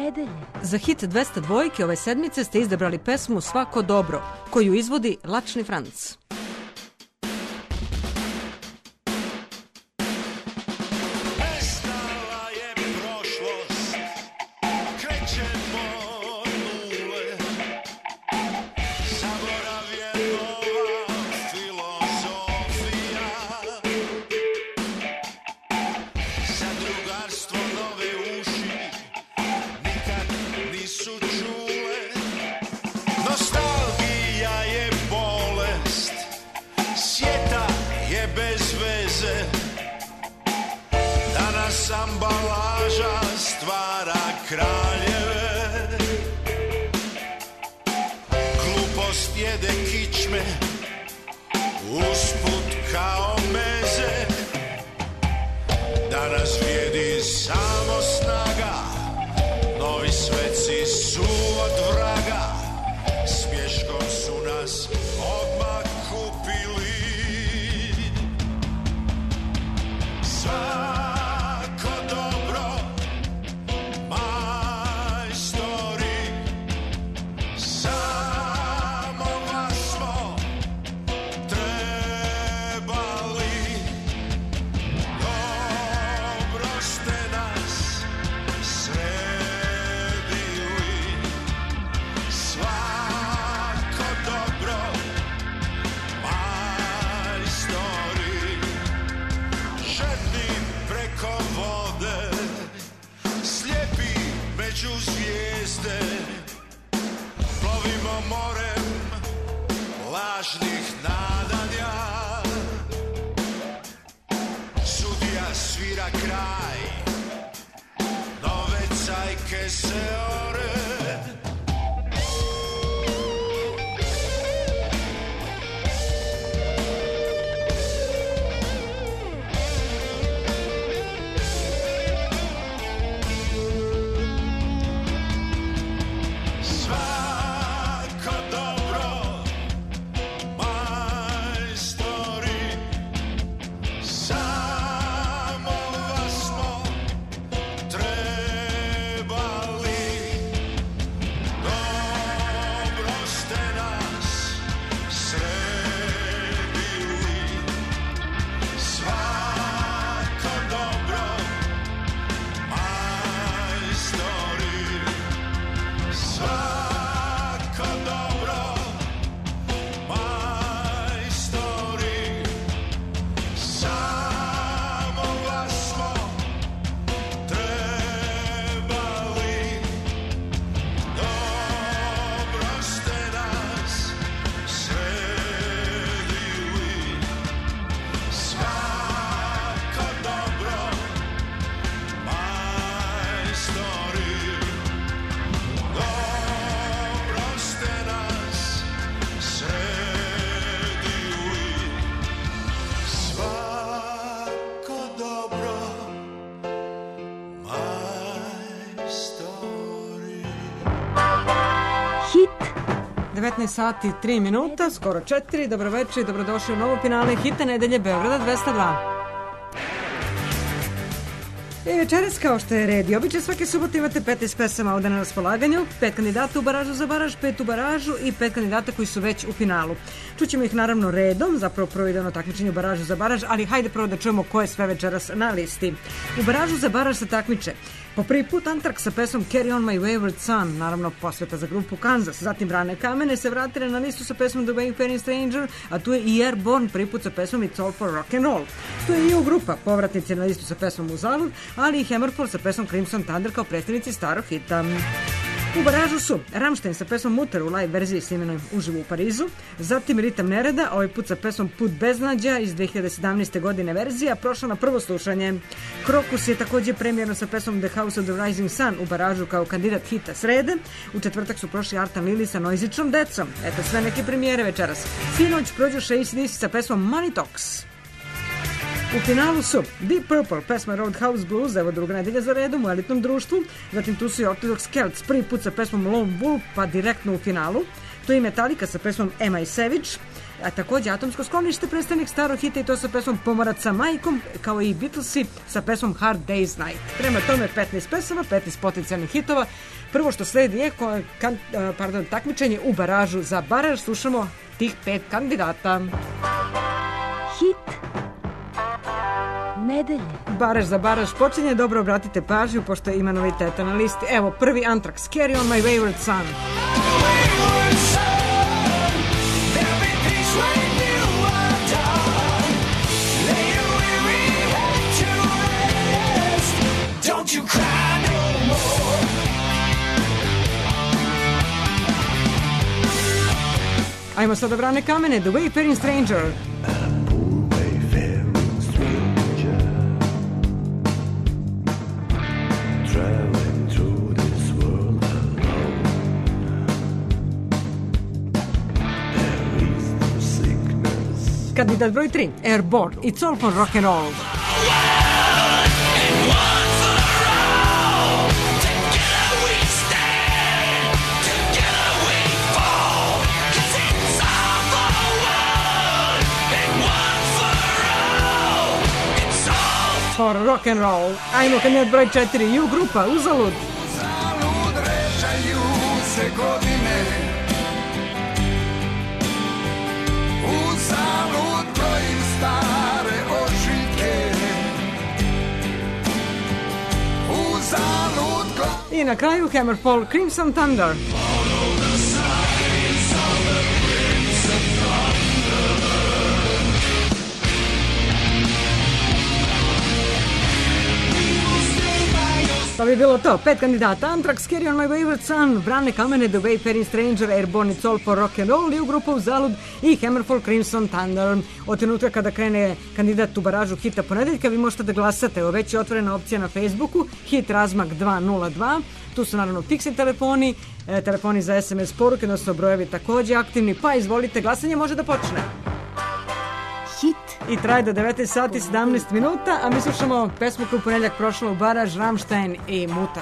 nedelje. Za hit 202 ove sedmice ste izabrali pesmu Svako dobro, koju izvodi Lačni Franc. Ambalaža stvara kraljeve, glupost jede kičme usput kao meze. Danas vrijedi samo snaga, novi sveci su od vraga, smješkom su nas odmah kupili. Lažnih nadanja, sudija svira kraj, nove cajke se ore. Hit 19 sati 3 minuta, skoro 4. Dobro večer i dobrodošli u novo finale Hita nedelje Beograda 202. Večeras, kao što je red i običaj, svake subote imate 15 pesama ovde na raspolaganju, 5 kandidata u baražu za baraž, 5 u baražu i 5 kandidata koji su već u finalu. Čućemo ih naravno redom, zapravo prvo idemo takmičenje u baražu za baraž, ali hajde prvo da čujemo ko je sve večeras na listi. U baražu za baraž se takmiče po prvi put Antrax sa pesmom Carry on my wayward son, naravno posveta za grupu Kansas. Zatim Brane Kamene se vratile na listu sa pesmom The Wayfaring Stranger, a tu je i Airborne prvi put sa pesmom It's All for Rock and Roll. Tu je i u grupa povratnici na listu sa pesmom Uzalud, ali i Hammerfall sa pesmom Crimson Thunder kao predstavnici starog hita. U baražu su Rammstein sa pesmom Mutter u live verziji snimenoj uživo u Parizu, zatim Ritam nereda, ovaj put sa pesmom Put beznađa iz 2017. godine verzija, prošla na prvo slušanje. Krokus je takođe premijerno sa pesmom The House of the Rising Sun u baražu kao kandidat hita srede. U četvrtak su prošli Artan Lili sa Noizičnom decom. Eto sve neke premijere večeras. Sinoć prođoše AC/DC sa pesmom Money Talks. U finalu su Deep Purple, pesma Roadhouse Blues, evo druga nedelja za redom u elitnom društvu. Zatim tu su i Orthodox Celts, prvi put sa pesmom Lone Wolf, pa direktno u finalu. Tu je Metallica sa pesmom Am I Savage. A takođe Atomsko sklonište predstavnik starog hita i to sa pesmom Pomorac sa majkom, kao i Beatlesi sa pesmom Hard Day's Night. Prema tome 15 pesama, 15 potencijalnih hitova. Prvo što sledi je takmičenje u baražu za baraž. Slušamo tih 5 kandidata. Hit nedelje. Baraž za baraž počinje, dobro obratite pažnju pošto ima noviteta na listi. Evo, prvi Anthrax, Carry on my wayward son. Don't you cry no more. Ajmo sada Brane Kamene, The Wayfaring Stranger. Kandidat broj 3, Airborne, It's all for rock and roll. For rock and roll. Ajmo kandidat broj 4, U grupa, Uzalud. Uzalud režaju se godine, uzalud brojim stare ožiljke, uzalud I na kraju Hammerfall, Crimson Thunder. To bi bilo to. 5 kandidata. Anthrax, Carry on my wayward son, Brane Kamene, The Wayfaring Stranger, Airborne, It's all for rock and roll, i u grupu Uzalud i Hammerfall, Crimson Thunder. Od trenutka kada krene kandidat u baražu hita ponedeljka, vi možete da glasate. Evo, već je otvorena opcija na Facebooku, hit razmak 202. Tu su naravno fiksni telefoni, telefoni za SMS poruke, odnosno brojevi takođe aktivni, pa izvolite, glasanje može da počne. Hit. I traje do 19 sati 17 minuta, a mi slušamo pesmu koju ponedeljak prošla u baraž, Rammstein i Mutar.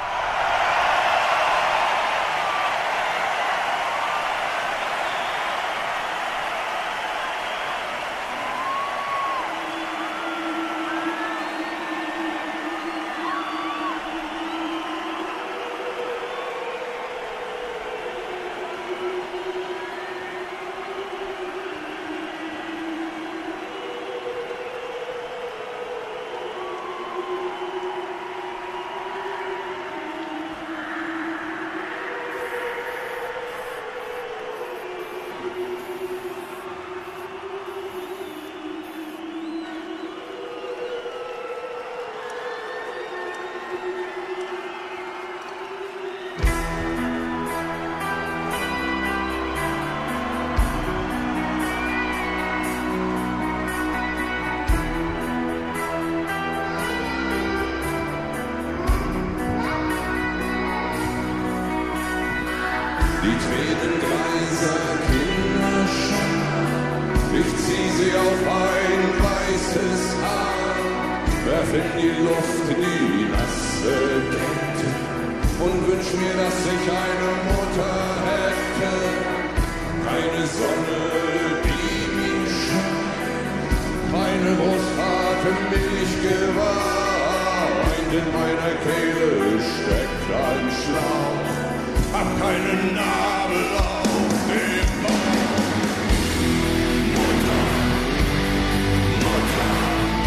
Die Tränengreiser Kinderschar, ich zieh sie auf ein weißes Haar, werf in die Luft die nasse Kälte und wünsch mir, dass ich eine Mutter hätte. Keine Sonne, die mich scheint, keine Großvater mich geweint, in meiner Kehle steckt ein Schlauch. Hab keinen Nabel auf dem Bauch. Mutter, Mutter.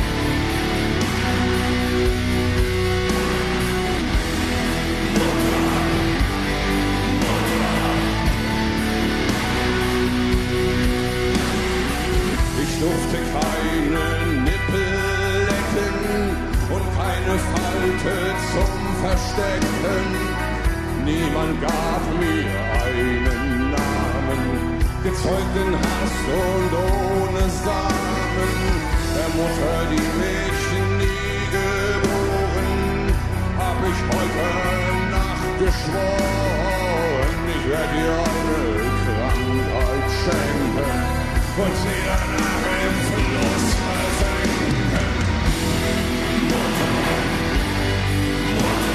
Mutter, Mutter. Ich durfte keine Nippel lecken und keine Falte zum Verstecken. Niemand gab mir einen Namen, gezeugt in Hast und ohne Samen. Der Mutter, die mich nie geboren, hab ich heute Nacht geschworen. Ich werd ihr eine Krankheit schenken und sie danach im Fluss versenken. Mutter, Mutter.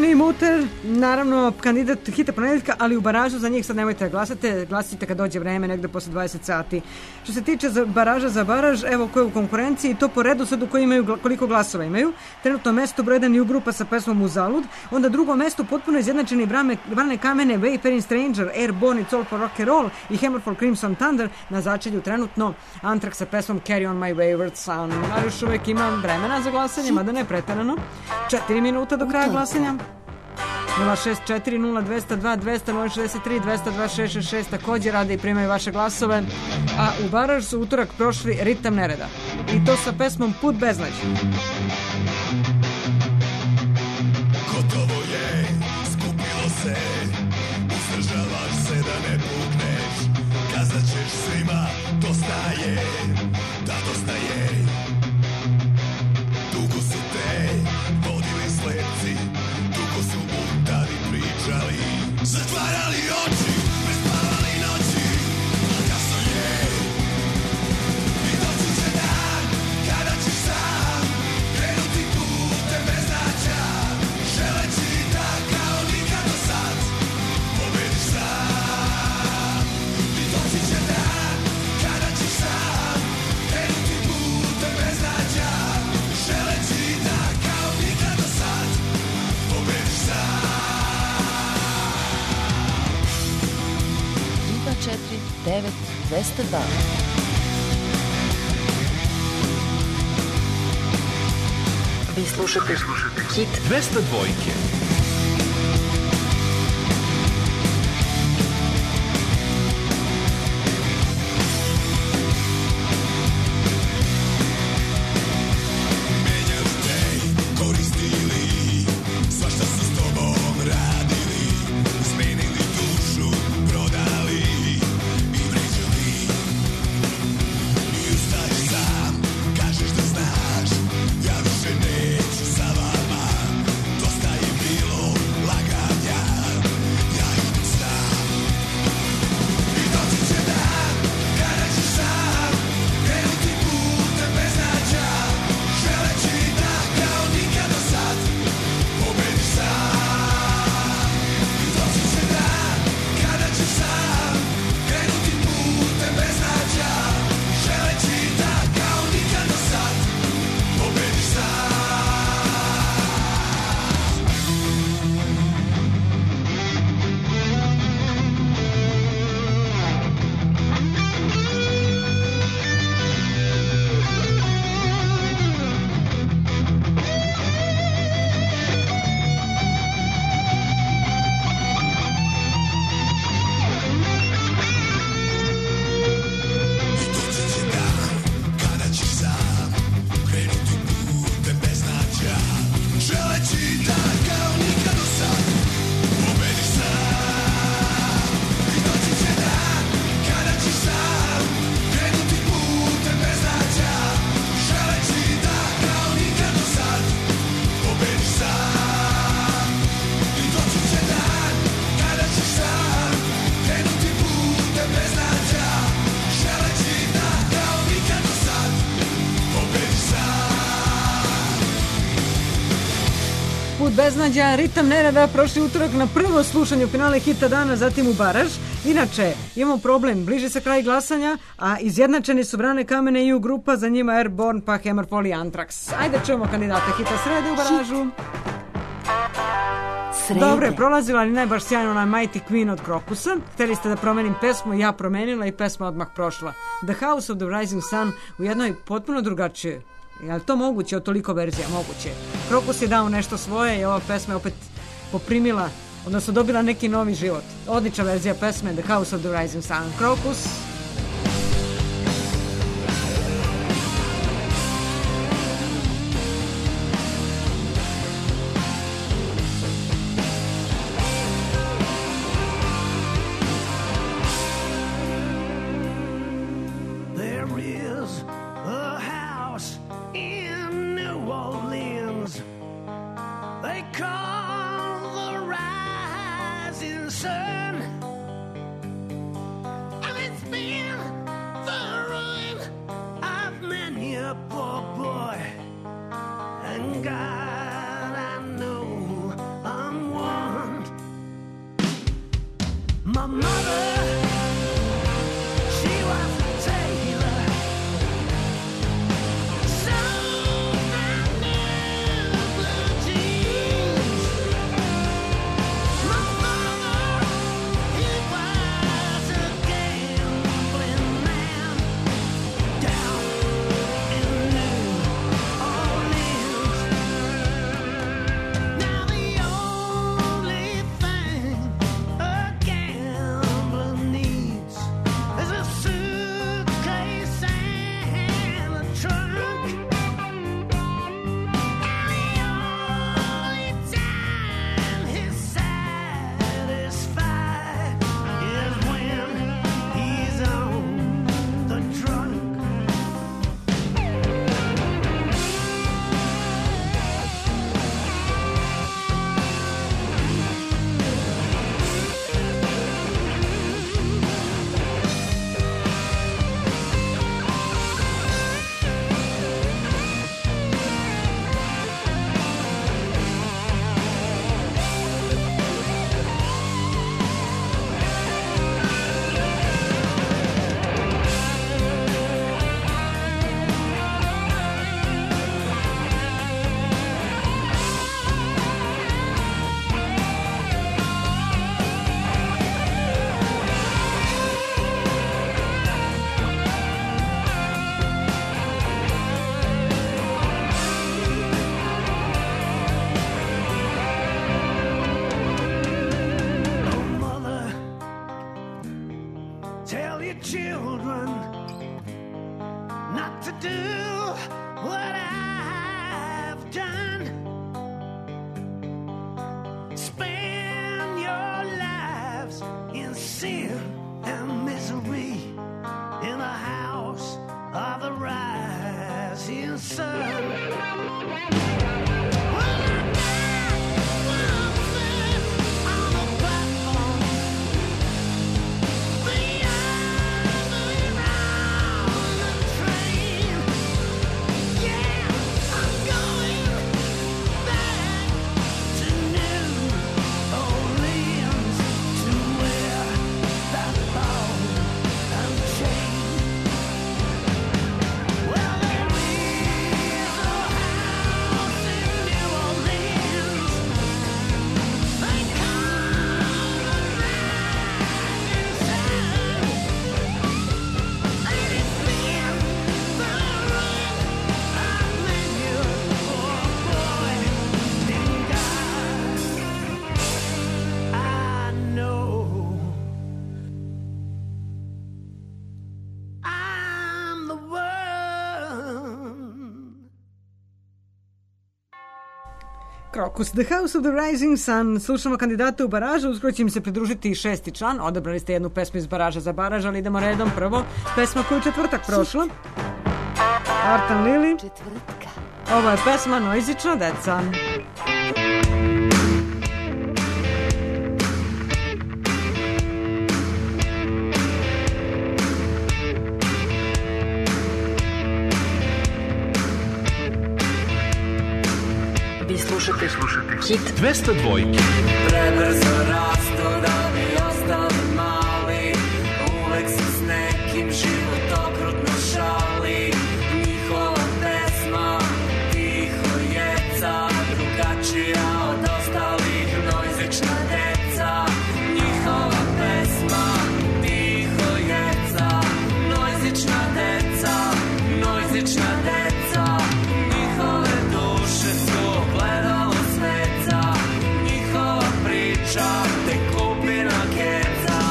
Mini Muter, naravno kandidat hita ponedeljka, ali u baražu za njih sad nemojte da glasate, glasite kad dođe vreme, negde posle 20 sati. Što se tiče baraža za baraž, evo ko je u konkurenciji, to po redu sad u koji imaju koliko glasova imaju. Trenutno mesto broj 1 New grupa sa pesmom Uzalud, onda drugo mesto potpuno izjednačeni Brane Kamene, Wayfaring Stranger, Airborne, It's All for Rock and Roll i Hammerfall Crimson Thunder, na začelju trenutno Anthrax sa pesmom Carry on my wayward son. Ali još uvek ima vremena za glasanje, mada ne preterano. 4 minuta do kraja glasanja. 064 0202 200 063 202 666 takođe rade i primaju vaše glasove. A u baraž su utorak prošli Ritam nereda. I to sa pesmom Put beznađa. Gotovo je, skupilo se, uzdržavaš se da ne pukneš, kazat ćeš svima, dosta je, da dosta je. Dugo su te vodili slepci, dugo su mutali pričali, zatvarali oči, prespavali noći, kasno je. I doći će dan, kada ćeš sam krenuti putem beznađa, želeći da kao nikad do sad pobediš sam. I doći će dan, kada ćeš sam krenuti putem beznađa, želeći da kao nikad do sad pobediš sam. 249 202. Vi slušate Hit 202. Koristili, svašta su s tobom radili, zmenili dušu, prodali i vređali. I ustaješ sam, kažeš da znaš, ja više neću sa vama, dosta je bilo laganja, ja idem sam. I doći će dan, kada ćeš sam krenuti putem beznađa, želeći da kao nikad do sad pobediš sam. I doći će dan, kada ćeš sam krenuti putem beznađa, želeći da kao nikad do sad pobediš sam. I doći će dan, kada ćeš sam krenuti putem beznađa, želeći da kao nikad do sad pobediš sam. I doći će dan, kada ćeš sam krenuti putem beznađa, želeći da kao nikad do sad pobediš sam. I doći će dan, kada ćeš sam krenuti putem beznađa, želeći da kao nikad do sad pobediš sam. Put beznađa, Ritam nereda, prošli utorak na prvo slušanje u finale hita dana, zatim u baraž. Inače, imamo problem, bliži se kraj glasanja, a izjednačeni su Brane Kamene i U grupa, za njima Airborne, pa Hammerfall i Anthrax. Ajde čujemo kandidate hita srede u baražu. Srede. Dobro je prolazila, ali ne baš sjajno na Mighty Queen od Krokusa. Hteli ste da promenim pesmu, ja promenila i pesma odmah prošla. The House of the Rising Sun u jednoj potpuno drugačije. Je li to moguće od toliko verzija? Moguće. Krokus je dao nešto svoje i ova pesma je opet poprimila, odnosno dobila neki novi život. Odlična verzija pesme The House of the Rising Sun. Krokus. There is a house in New Orleans they call the Rising Sun, and it's been the ruin of many a poor boy. And God, I know I'm Krokus, The House of the Rising Sun. Slušamo kandidate u baražu, uskoro će im se pridružiti i šesti član. Odabrali ste jednu pesmu iz baraža za baraž, ali idemo redom. Prvo, pesma koju četvrtak prošla. Artan Lili. Četvrtka. Ovo je pesma Noizična deca. Vi slušate Hit 202. Prebrzo rastu da bi ostali mali, uvek se s nekim život okrutno šali. Njihova pesma tiho jeca, drugačija od ostalih, noizična deca. Njihova pesma tiho jeca, noizična deca, noizična deca. Njihove duše su ogledalo sveca, njihova priča te kupina keca.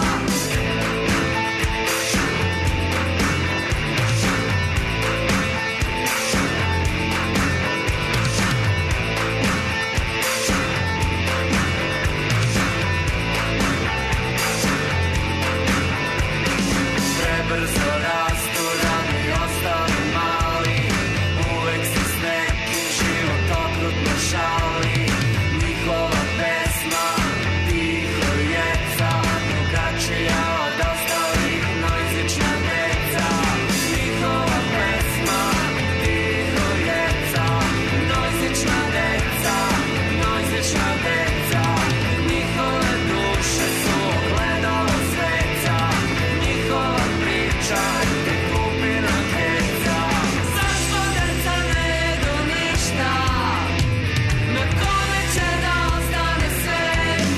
Prebrzo rastu da bi ostali mali, uvek se s nekim život okrutno šali. Njihova pesma tiho jeca, drugačija od ostalih, noizična deca. Njihova pesma tiho jeca, noizična deca, noizična deca. Njihove duše su ogledalo sveca, njihova priča te kupina keca. Zašto deca ne jedu ništa? Na kome će da ostane svet?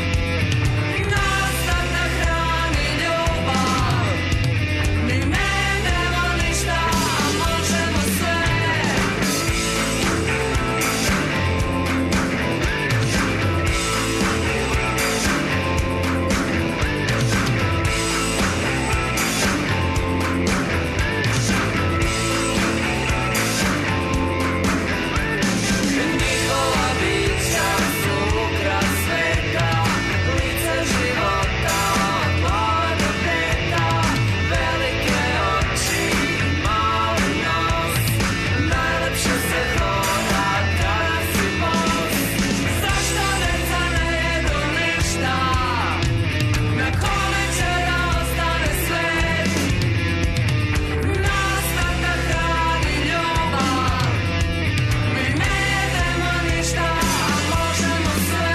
Nastat da hrani ljubav. Mi ne jedemo ništa, a možemo sve. Njihova bića su ukras sveta, lice života od glave do peta. Velike oči, mali nos, najlepše se hoda kada si bos. Zašto deca ne jedu ništa? Na kome će da ostane svet? Nastat da hrani ljubav. Mi ne jedemo ništa, a možemo sve.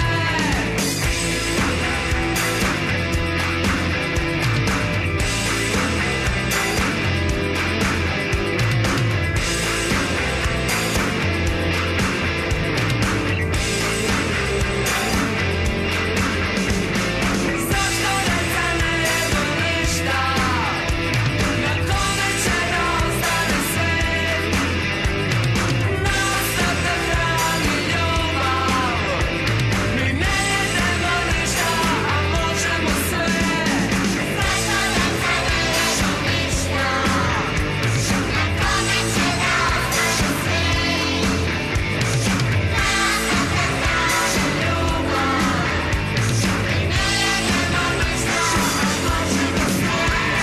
Zašto deca ne jedu ništa? Na kome će da ostane svet? Nastat da hrani ljubav. Mi ne jedemo ništa, a možemo sve. Zašto deca ne jedu ništa? Na kome će da ostane svet? Nastat da hrani ljubav. Mi ne jedemo ništa, a možemo sve.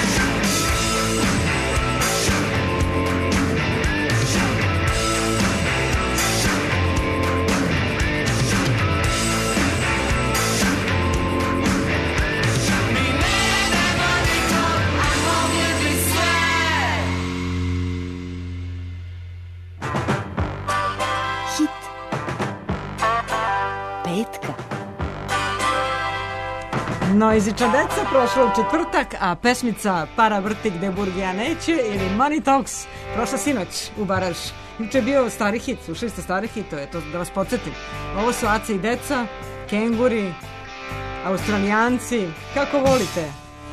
Mi ne jedemo nikog, a mogli bi sve. Hit petka. Noizična deca prošla u četvrtak, a pesmica Para vrti gde Burgija neće ili Money Talks prošla sinoć u baraž. Juče je bio stari hit, slušali ste stari hitove, to da vas podsjetim. Ovo su Aca i deca, Kenguri, Australijanci, kako volite.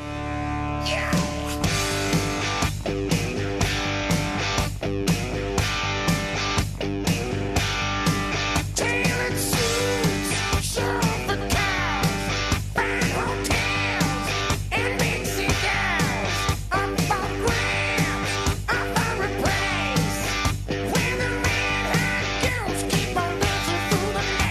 Tailored suits, chauffeur cars, fine hotels, and big cigars. Up for grabs, up for a price. When the red-hot girls keep on dancing through the night.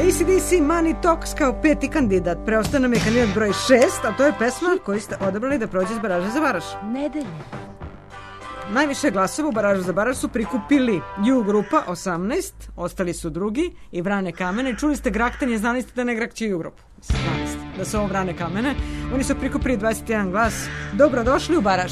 AC/DC Money Talks kao peti kandidat. Preostaje nam je kandidat broj 6, a to je pesma koju ste odabrali da prođe iz baraže za baraž. Nedelje. Najviše glasova u baražu za baraž su prikupili Ju grupa 18, ostali su drugi i Vrane kamene. Čuli ste graktanje, znali ste da ne grakće Ju grupu. Znali ste da su ovo Vrane kamene. Oni su prikupili 21 glas. Dobrodošli u baraž.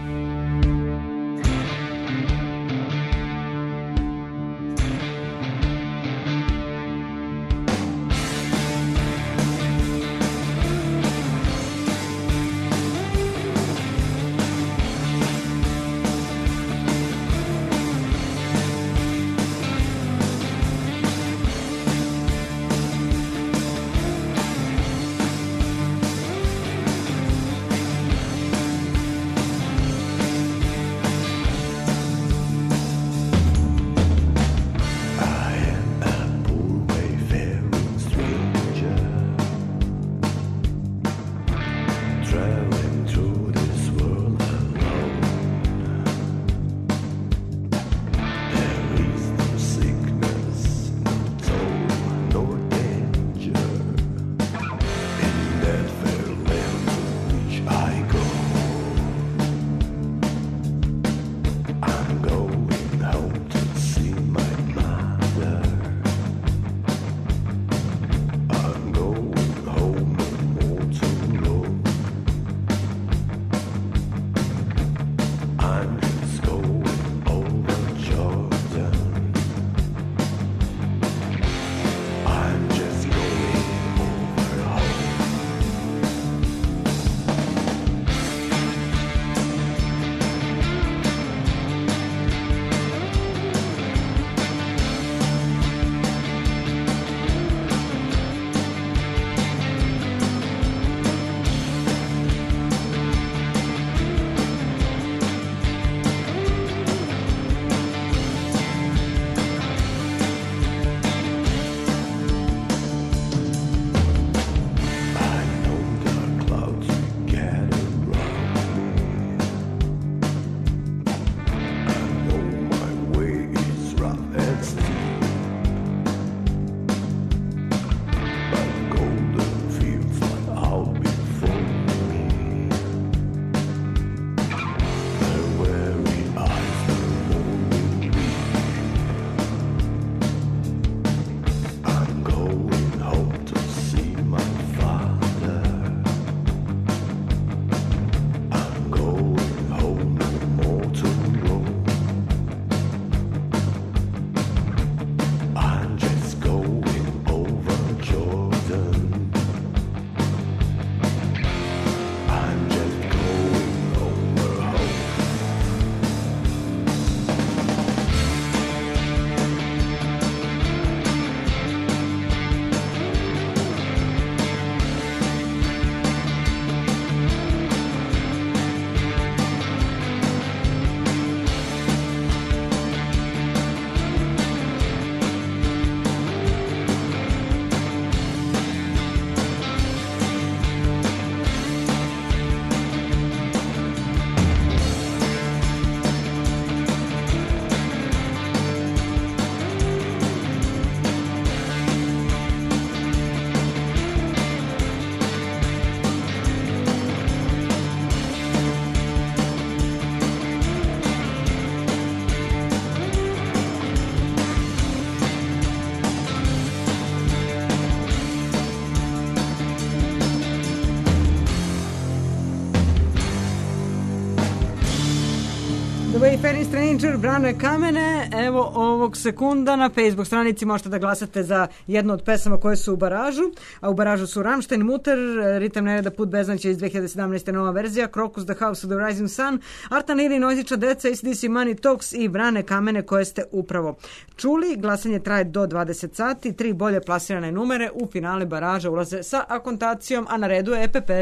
Wayfaring Stranger, Vrane kamene. Evo ovog sekunda na Facebook stranici možete da glasate za jednu od pesama koje su u baražu, a u baražu su Rammstein, Mutter, Ritam nereda, Put beznaća iz 2017. nova verzija, Krokus, The House of the Rising Sun, Artan Iri, Nozića deca, AC/DC Money Talks i Vrane kamene koje ste upravo čuli. Glasanje traje do 20 sati, 3 bolje plasirane numere u finale baraža ulaze sa akontacijom, a na redu je EPP.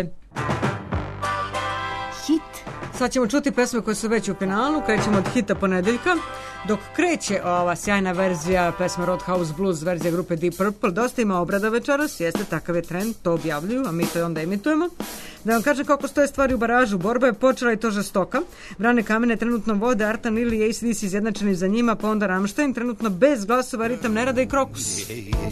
Hit. Sad ćemo čuti pesme koje su već u finalu. Krećemo od hita ponedeljka. Dok kreće ova sjajna verzija pesme Roadhouse Blues, verzija grupe Deep Purple, dosta ima obrada večeras, jeste, takav je trend, to objavljuju, a mi to onda imitujemo. Da vam kažem kako stoje stvari u baražu. Borba je počela i to žestoka. Vrane kamene trenutno vode Artan Lili i AC/DC izjednačeni za njima, pa onda Rammstein, trenutno bez glasova, Ritam ne rada i Krokus.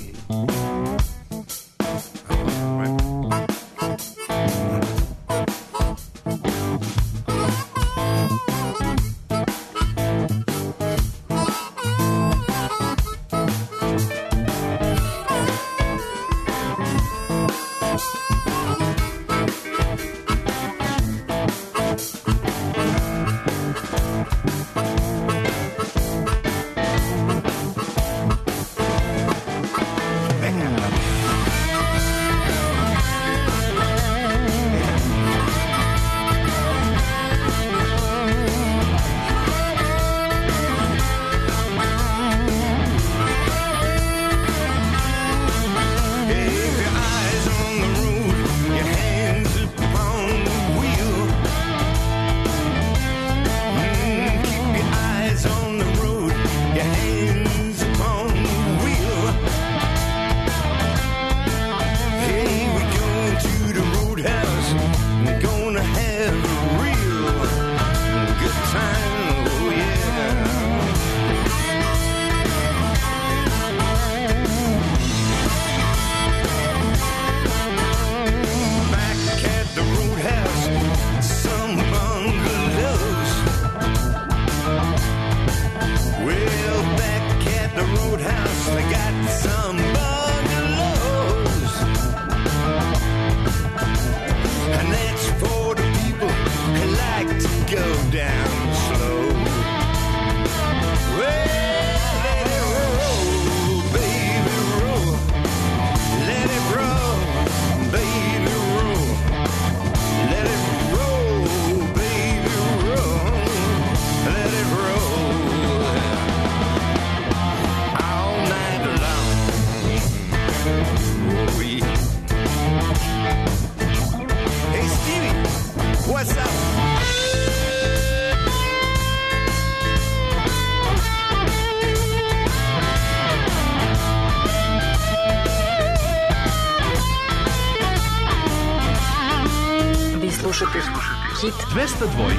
Slušate Hit 202.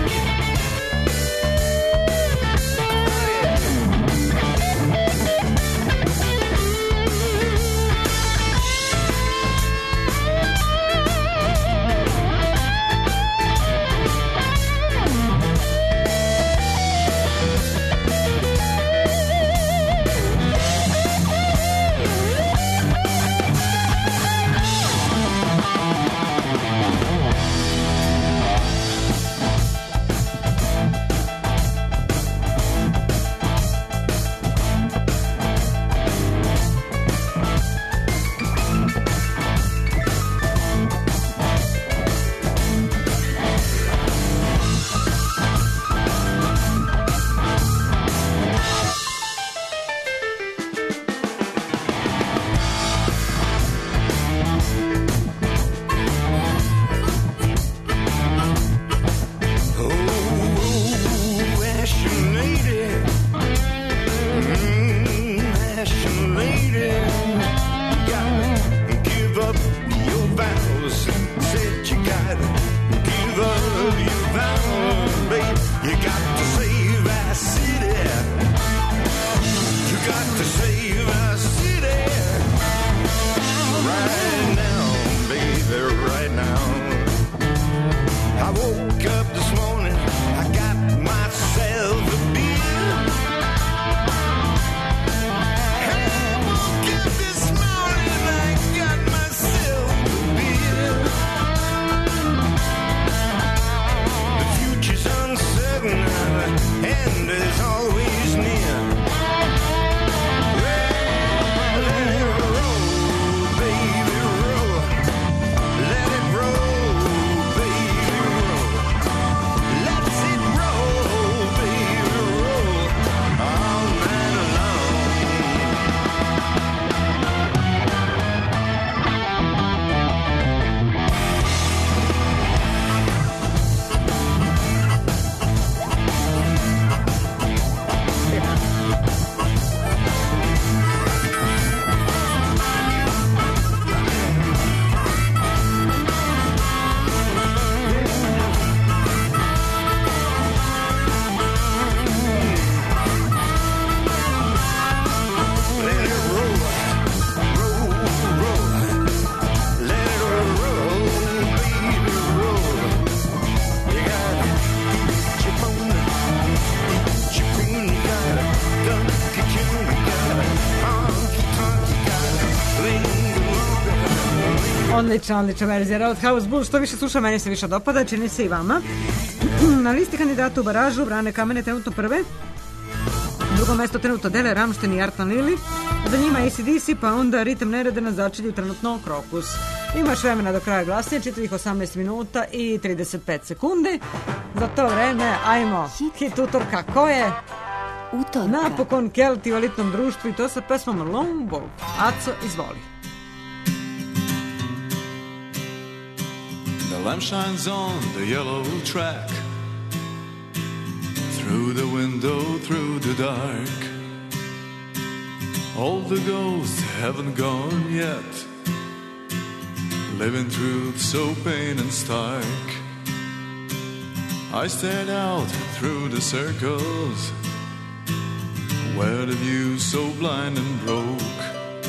Let Odlična verzija Roadhouse Blues, što više slušam, meni se više dopada, čini se i vama. Na listi kandidata u baražu Vrane Kamene trenutno prve. Drugo mesto trenutno dele Rammstein i Artan Lili. Za njima AC/DC, pa onda Ritam nerede na začelju trenutno Krokus. Imaš vremena do kraja glasnije, čitavih 18 minuta i 35 sekundi. Za to vreme, ajmo, hit utorka, ko je? Utorka. Napokon Kelti u elitnom društvu i to sa pesmom Lone Wolf. Aco, izvoli. The lamp shines on the yellow track, through the window, through the dark. All the ghosts haven't gone yet, living truth so plain and stark. I stared out through the circles, where the view's so blind and broke.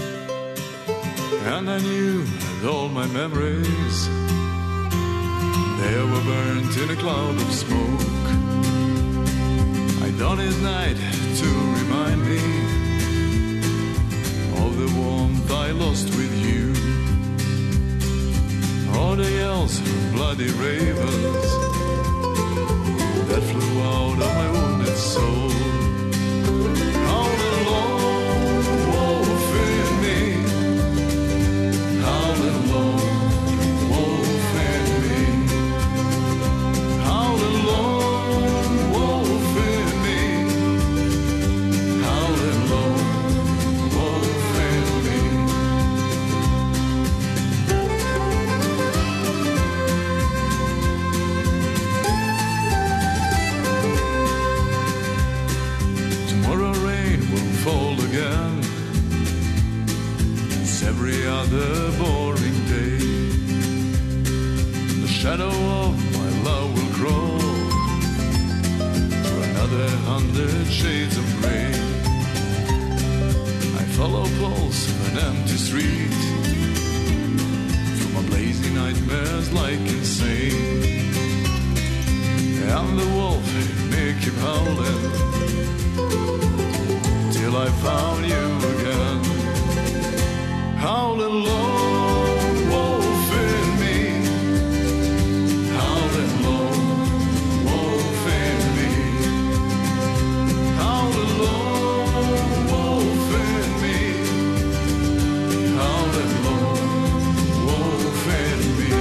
And I knew that all my memories, they were burnt in a cloud of smoke. I dawn at night to remind me of the warmth I lost with you. All the yells of bloody ravens that flew out of my wounded soul. How the lone wolf in me, how the lone wolf in me, how the lone wolf in me, how the lone wolf in me. Tomorrow rain will fall again, it's every other boring day. The shadow of my love will crawl to another 100 shades of gray. I follow pulse of an empty street, through my blazing nightmares like insane. And the wolf may keep howling till I found you again. Howling lone wolf in me, howling lone wolf in me, howling lone wolf in me, howling lone wolf in me.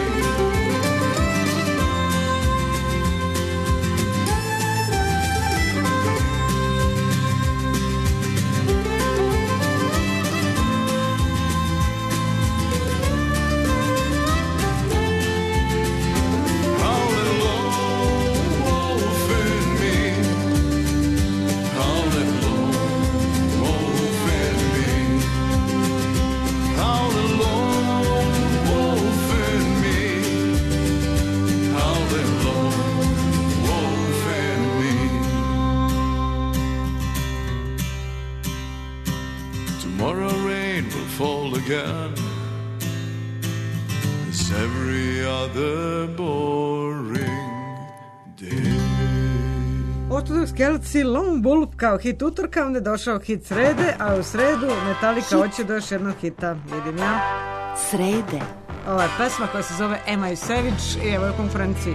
Tomorrow rain will fall again, as every other boring day. Ortodoks Kelci, Lone Wolf kao hit utorka, onda je došao hit srede, a u sredu Metallica hoće do još jednog hita, vidim ja. Srede. Ova je pesma koja se zove Am I Savage i evo je u konferenciji.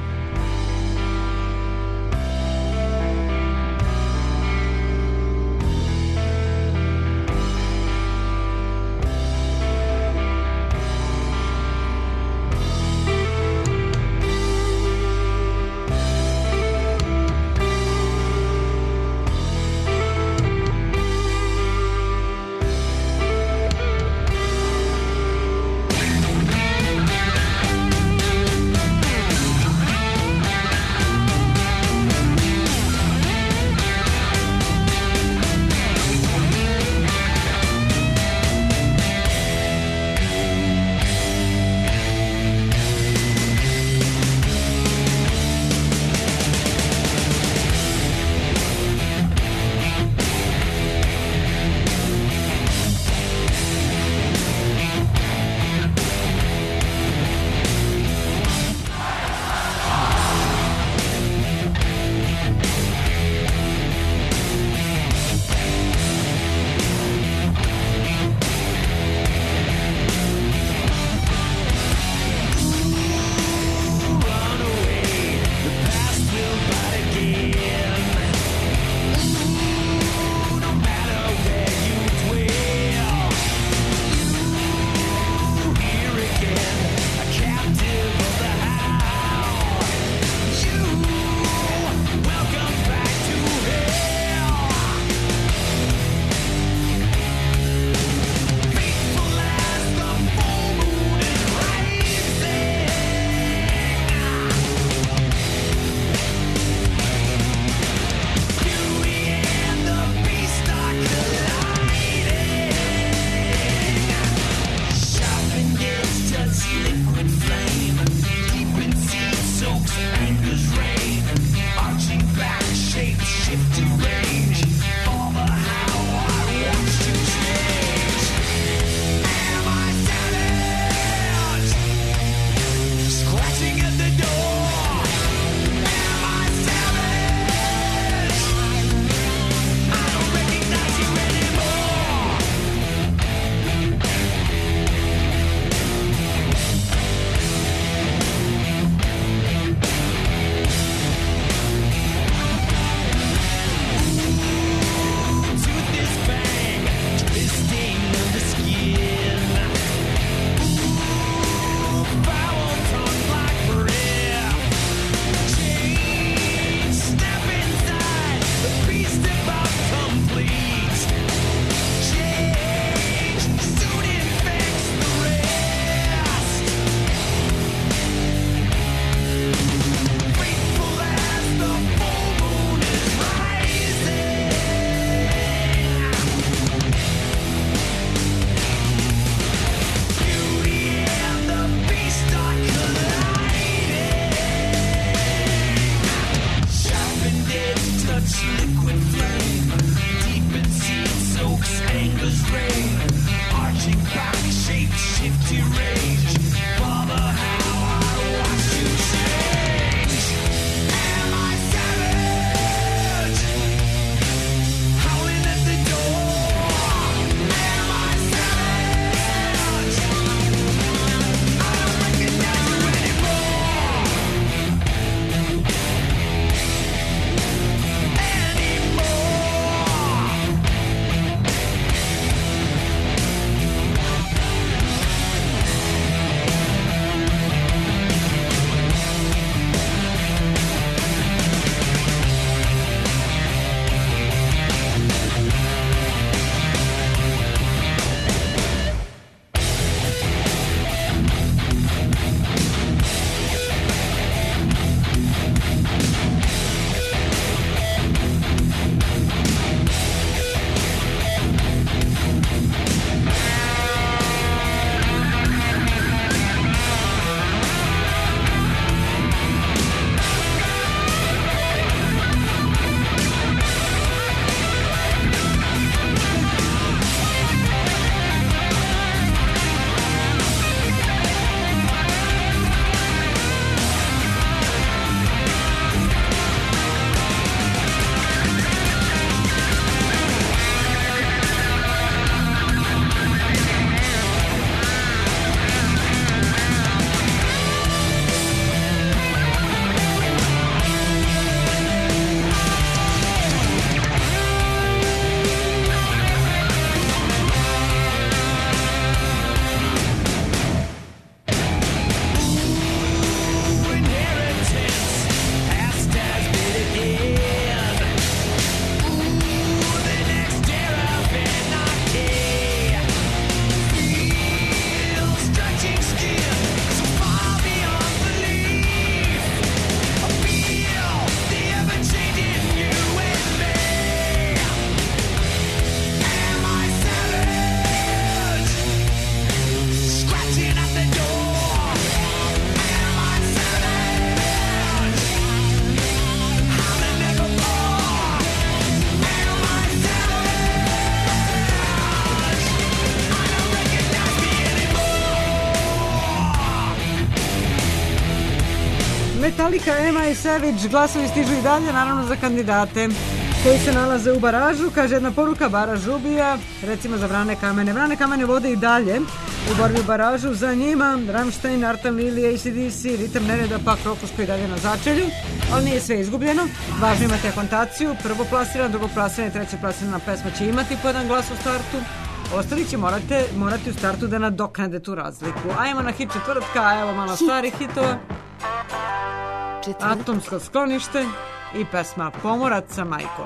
Metallica, MI Savage, glasovi stižu i dalje, naravno za kandidate koji se nalaze u baražu. Kaže jedna poruka, baraž ubija, recimo za Vrane kamene. Vrane kamene vode i dalje u borbi u baražu, za njima Rammstein, Artam Lili, AC/DC, Ritam Nereda, pa Krokus koji dalje na začelju, ali nije sve izgubljeno. Važno imate akontaciju, prvo plasirana, drugo plasirana i treće plasirana pesma će imati po jedan glas u startu. Ostali će morati u startu da nadoknade tu razliku. Ajmo na hit četvrtka, evo malo starih hitova. Atomsko sklonište i pesma Pomoraca majko.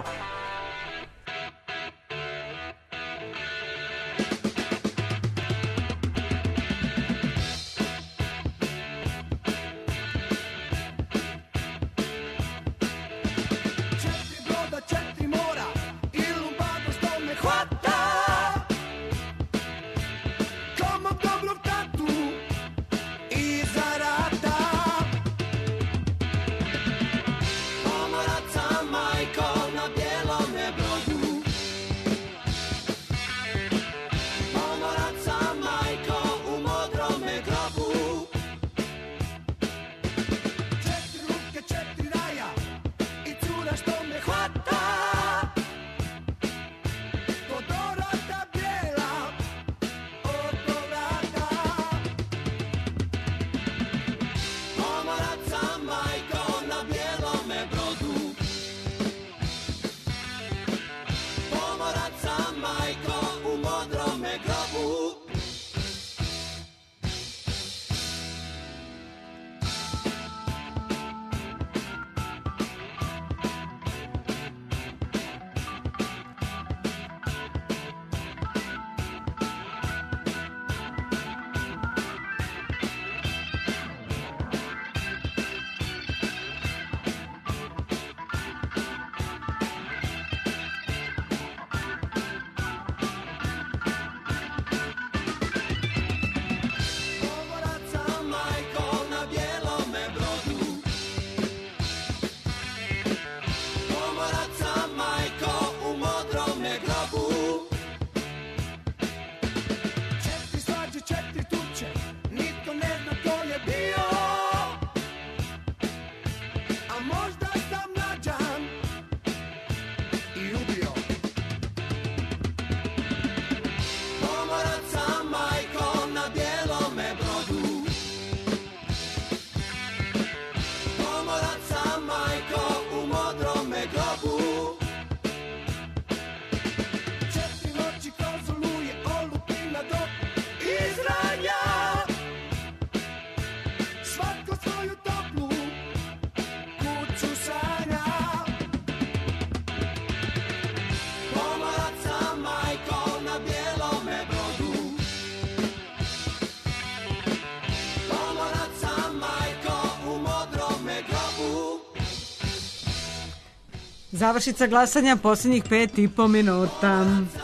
Završica glasanja posljednjih 5,5 minuta.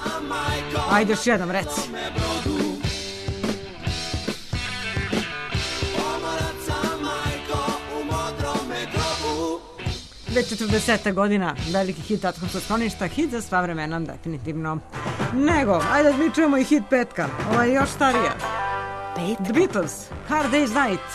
Ajde još jednom reci. Već 40. godina, veliki hit Atomskog skloništa, hit za sva vremena, definitivno. Nego, ajde da mi čujemo i hit petka, ova je još starija. The Beatles, Hard Day's Night.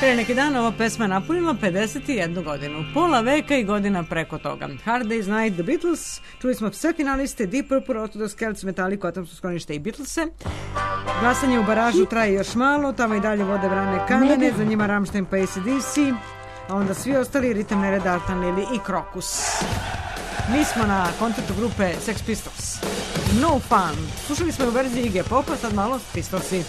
Pre neki dan ova pesma je napunila 51 godinu. Pola veka i godina preko toga. Hard Day's Night, The Beatles. Čuli smo sve finaliste, Deep Purple, Orthodox, Celts, Metallica, Atomsko sklonište i Beatlese. Glasanje u baražu traje još malo, tamo i dalje vode vrane kamene, za njima Rammstein pa AC/DC, a onda svi ostali Ritam Nered, Artan Lili i Krokus. Mi smo na koncertu grupe Sex Pistols. No Fun. Slušali smo u verziji Iggy Popa, sad malo Pistolsi.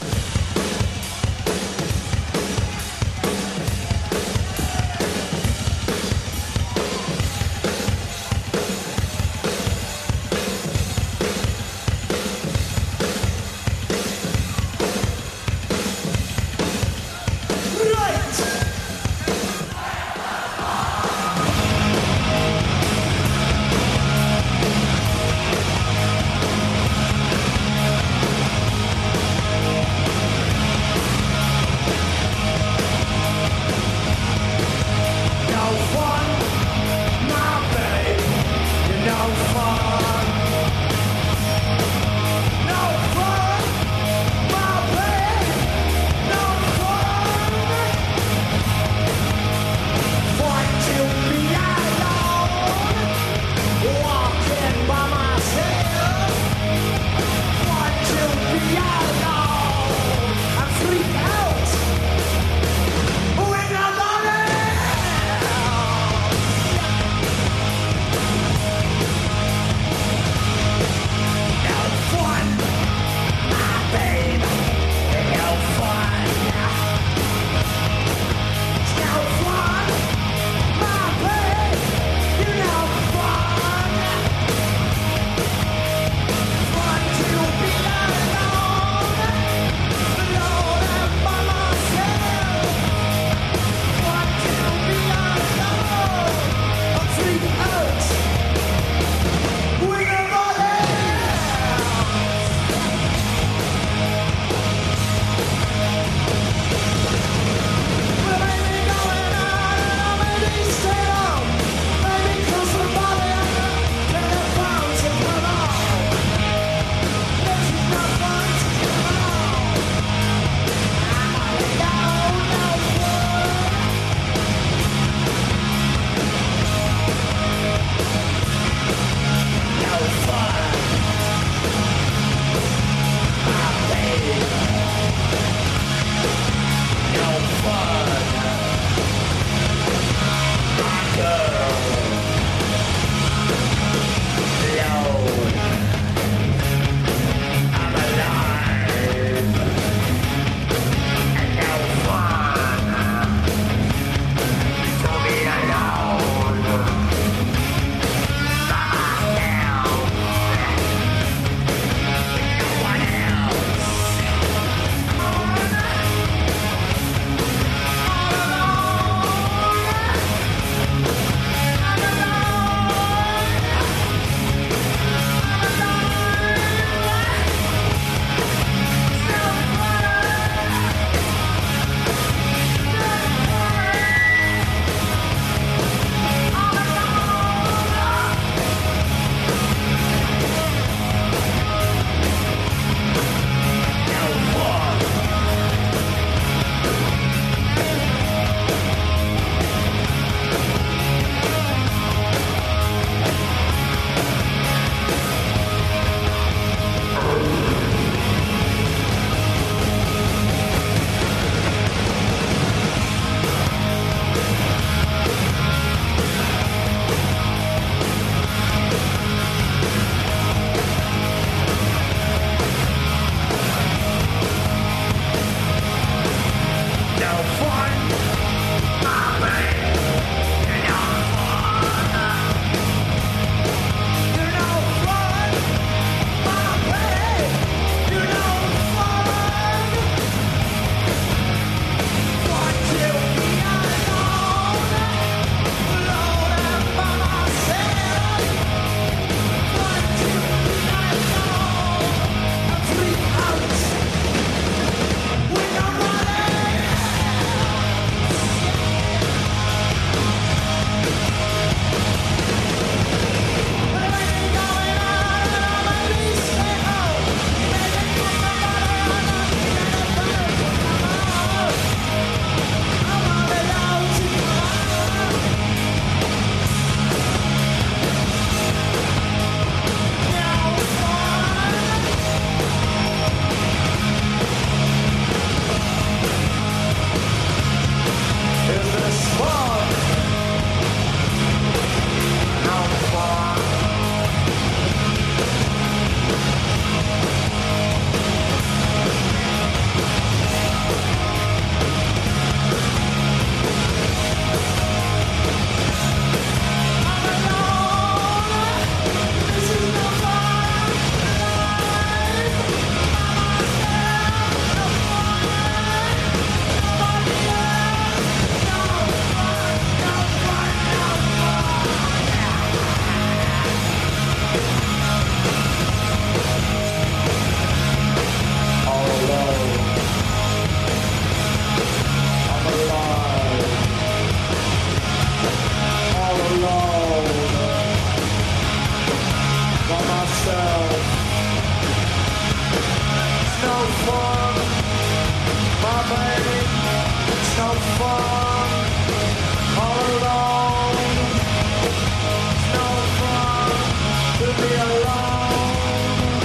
fun all alone. It's no fun to be alone.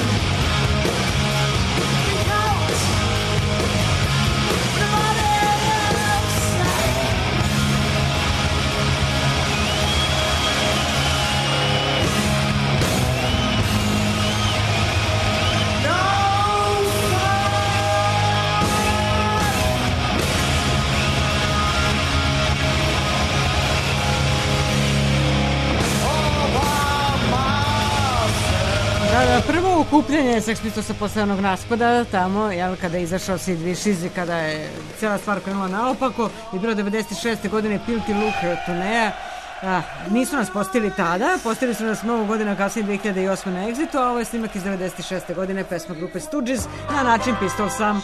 Because nobody else Da, prvo okupljanje Sex Pistolsa posle onog raspada tamo, jel, kada je izašao Sid Vicious i kada je cijela stvar krenula naopako i bilo 96. godine Filthy Look turneja. Nisu nas postili tada, postili su nas mnogo godina kasnije 2008. na Exitu, a ovo je snimak iz 96. godine, pesma grupe Stooges na način Pistolsa.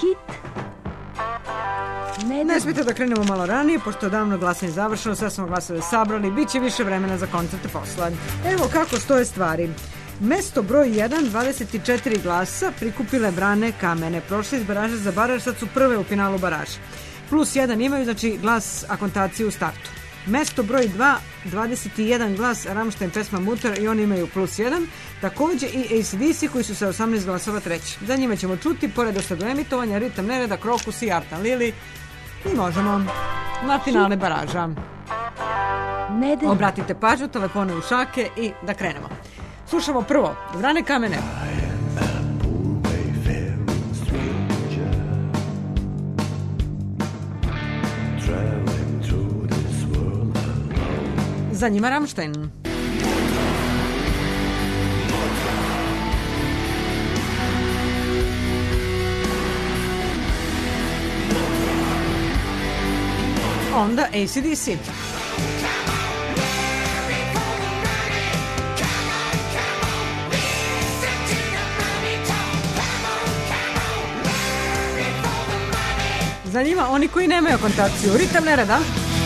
Ne smijete da krenemo malo ranije, pošto je davno glasanje završeno, sve smo glasove sabrali, bit će više vremena za koncerte posla. Evo kako stoje stvari. Mesto broj 1, 24 glasa, prikupile Vrane Kamene. Prošli iz baraža za baraž, sad su prve u finalu baraža. Plus 1 imaju, znači glas akontaciju u startu. Mesto broj 2, 21 glas, Rammstein pesma Mutter i oni imaju plus 1. Takođe i AC/DC koji su sa 18 glasova treći. Za njima ćemo čuti, pored osadu emitovanja, Ritam Nereda, Krokus i Artan Lili. I možemo na finale baraža. Obratite pažnju, telefone u šake i da krenemo. Slušamo prvo Vrane Kamene. Za njima Rammstein. Onda AC/DC. Za njima oni koji nemaju akontaciju. Ritam Nereda.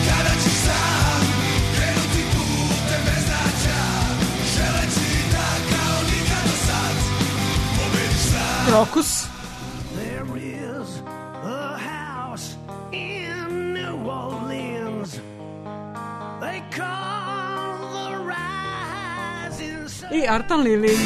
Krokus. I Artan Lili.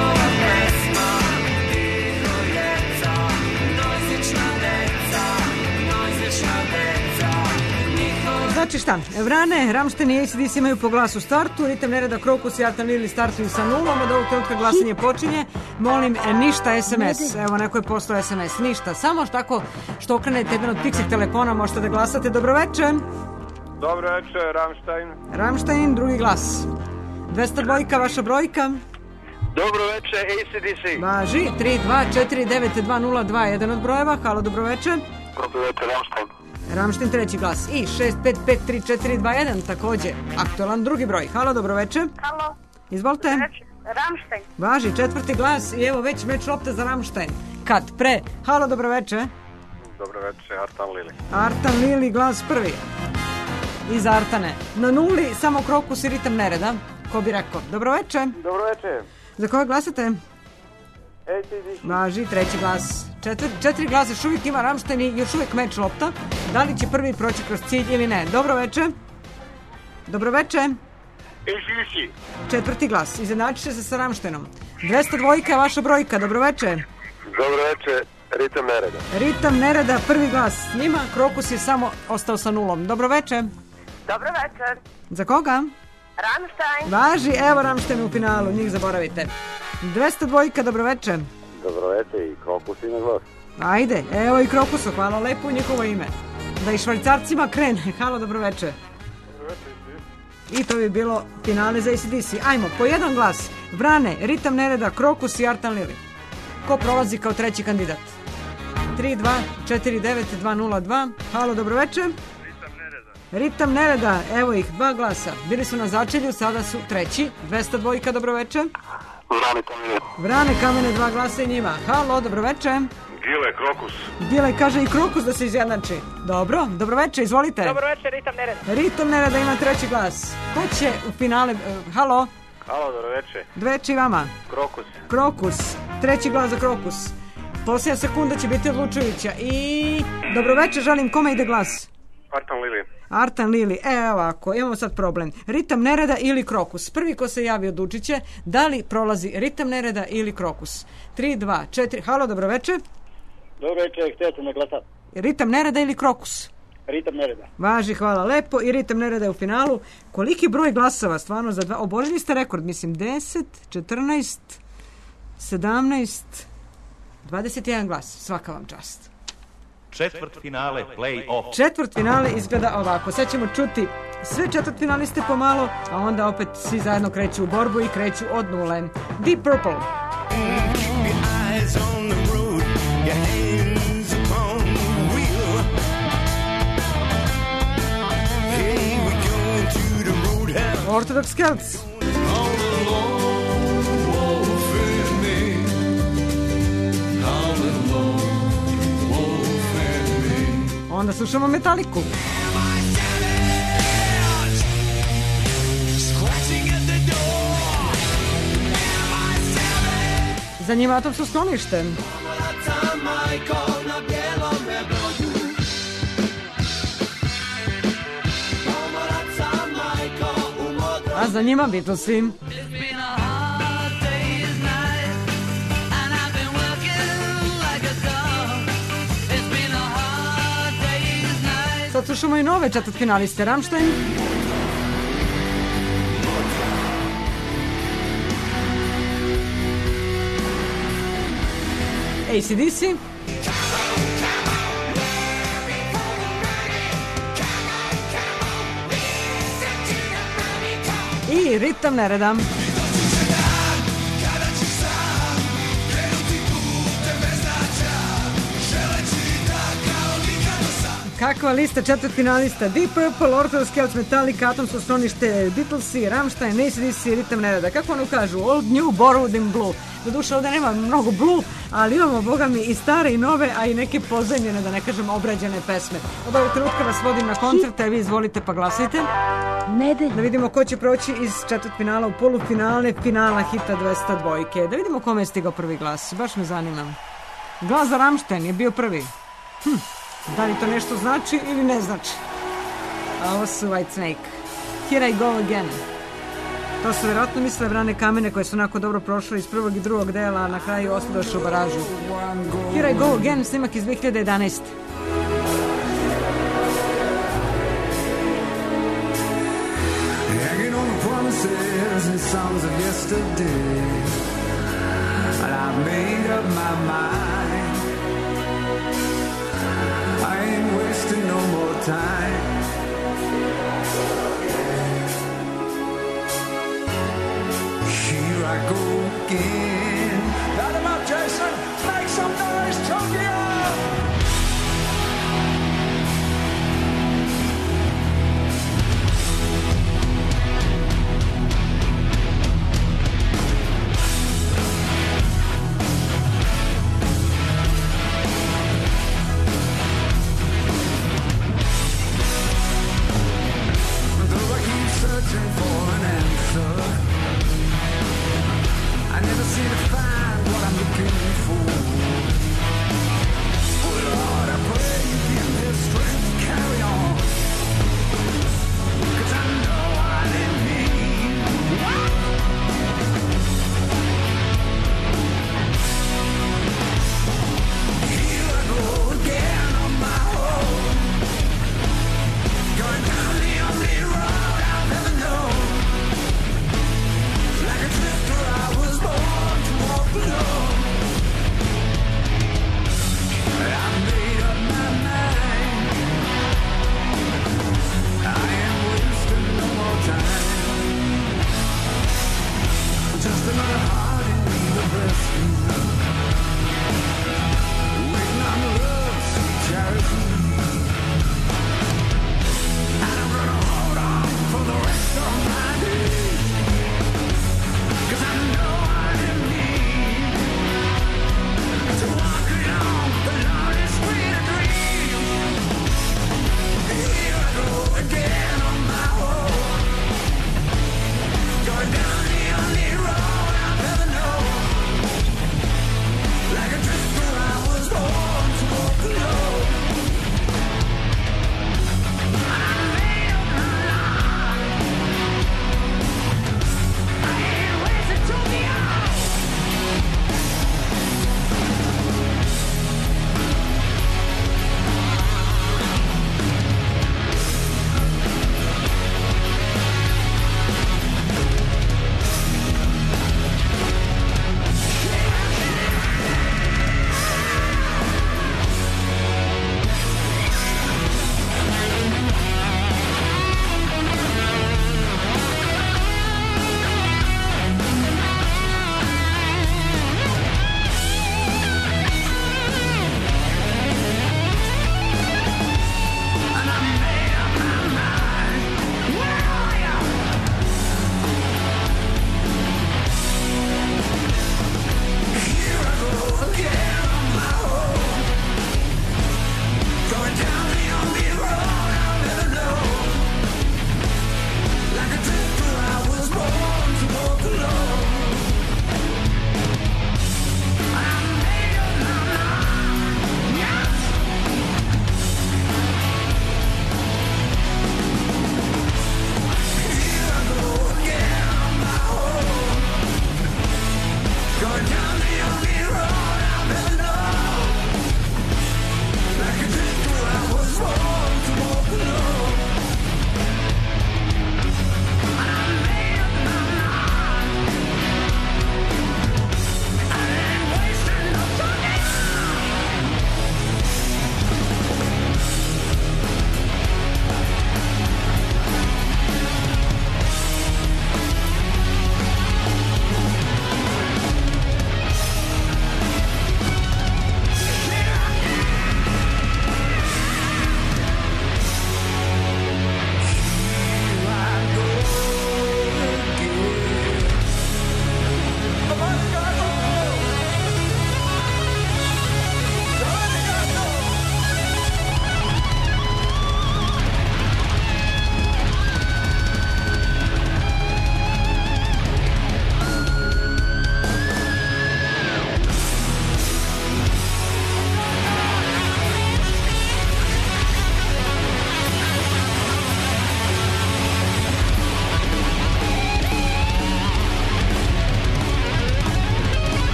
Znači šta, Vrane, Rammstein i AC/DC imaju po glasu startu, Ritam Nereda, Krokus i Artan Lili startuju sa nulom, od ovog trenutka glasanje počinje. Molim, ništa SMS, evo neko je poslao SMS, ništa, samo tako što okrenete jedan od piksih telefona možete da glasate. Dobroveče. Dobroveče, Rammstein. Rammstein, drugi glas. 202, vaša brojka. Dobroveče, AC/DC. Važi, 3249202, jedan od brojeva, halo, dobroveče. Dobroveče, Rammstein. Rammstein, treći glas. I 65534421, takođe aktualan drugi broj. Halo, dobroveče. Halo. Izvolite. Rammstein. Važi, četvrti glas i evo već meč lopte za Rammstein. Kad pre. Halo, dobroveče. Dobroveče, Artan Lili. Artan Lili, glas prvi. Iza Artane. Na nuli samo Krokus i Ritam Nereda. Ko bi rekao? Dobroveče. Dobroveče. Za koga glasate? AC/DC. Važi, treći glas. Četiri glasa, još uvijek ima Rammstein i još uvijek meč lopta. Da li će prvi proći kroz cilj ili ne? Dobroveče. Dobroveče. AC/DC. Četvrti glas. Izjednači se sa Rammsteinom. 202 je vaša brojka. Dobroveče. Dobroveče, Ritam Nereda. Ritam Nereda, prvi glas. S njima Krokus je samo ostao sa nulom. Dobroveče. Dobroveče. Za koga? Rammstein. Važi, evo Rammstein u finalu, njih zaboravite. 202, dobroveče. Dobroveče i Krokus i na glas. Ajde, evo i Krokusu, hvala lepo u njihovo ime. Da i Švajcarcima krene. Halo, dobroveče. I to bi bilo finale za AC/DC. Ajmo, po jedan glas. Vrane, Ritam Nereda, Krokus i Artan Lili. Ko prolazi kao treći kandidat? 3249202. Halo, dobroveče. Ritam Nereda, evo ih, dva glasa. Bili su na začelju, sada su treći. 202, dobroveče. Vrane Kamene. Vrane Kamene, dva glasa i njima. Halo, dobroveče. Gile, Krokus. Gile kaže i Krokus da se izjednači. Dobro, dobroveče, izvolite. Dobroveče, Ritam Nereda. Ritam Nereda ima treći glas. Ko će u finale... halo? Halo, dobroveče. Dveče i vama. Krokus. Krokus, treći glas za Krokus. Posljednja sekunda će biti odlučujuća. I dobroveče, želim, kome ide glas? Artan Lili. Artan Lili. Ovako, imamo sad problem. Ritam nereda ili Krokus? Prvi ko se javi odlučit će da li prolazi Ritam nereda ili Krokus. 3, 2, 4. Halo, dobroveče. Dobroveče, htio sam da glasam. Ritam nereda ili Krokus? Ritam nereda. Važi, hvala lepo. I Ritam nereda je u finalu. Koliki broj glasova stvarno za dva? Obožili ste rekord, mislim, 10, 14, 17, 21 glas. Svaka vam čast. Četvrtfinale, play-off. Četvrtfinale izgleda ovako. Sad ćemo čuti sve četvrtfinaliste pomalo, a onda opet svi zajedno kreću u borbu i kreću od nule. Deep Purple. Orthodox Celts. Onda slušamo Metaliku. Za njima Atomsko sklonište. A za njima Beatlesi. Sad slušamo i nove četvrtfinaliste. Rammstein. AC/DC. I Ritam nereda. Kakva lista četvrtfinalista? Deep Purple, Orthodox Celts, Metallica, Atomsko sklonište, Beatlesi, Rammstein, AC/DC, Ritam nereda. Kako ono kažu? Old, new, borrowed and blue. Doduše ovdje nema mnogo blue, ali imamo, boga mi, i stare i nove, a i neke pozajmljene, da ne kažem, obrađene pesme. Ovog trenutka vas vodim na koncerte, a vi izvolite pa glasajte. Da vidimo ko će proći iz četvrtfinala u polufinale, finala hita 202. Da vidimo kome je stigao prvi glas. Baš me zanima. Glas za Rammstein je bio prvi. Da li to nešto znači ili ne znači? A ovo su White Snake. Here I go again. To su vjerojatno misle Vrane kamene koje su onako dobro prošle iz prvog i drugog dela, a na kraju ostadoše u baražu. Here I go again, snimak iz 2011. Hanging on promises and songs of yesterday, and I've made up my mind. I ain't wasting no more time. Here I go again. Light 'em up, Jason. Make some noise, Tokyo. Searching for an answer, I never seem to find what I'm looking for. Oh Lord, I pray you give me strength to carry on, 'cause I know I didn't need. Here I go again on my own, going down the only road I've ever known. Like a drifter I was born to walk alone. I made up my mind, I ain't wasting no more time. Just another heart in need of rescue, waiting on love, sweet charity. And I'm gonna hold on for the rest of my days, 'cause I know I didn't need to walk along the lonely street of dreams. Here I go again on my own, going down the only road I've ever known. Like a drifter I was born to walk alone.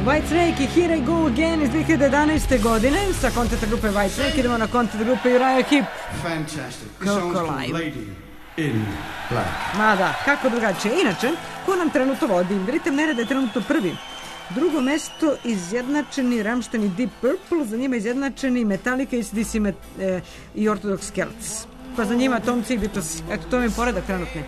Whitesnake i Here I Go Again iz 2011. godine sa kontenta grupe Whitesnake. Idemo na kontent grupe Uriah Heep. Fantastic. This Coco song's called Live. Lady in Black. Ma da, kako drugačije. Inače, ko nam trenutno vodi? Ritam Nereda je trenutno prvi. Drugo mesto izjednačeni Rammstein i Deep Purple, za njima izjednačeni Metallica, AC/DC i Orthodox Celts. Pa za njima Tomci i Beatles. Eto, to mi je poredak trenutni.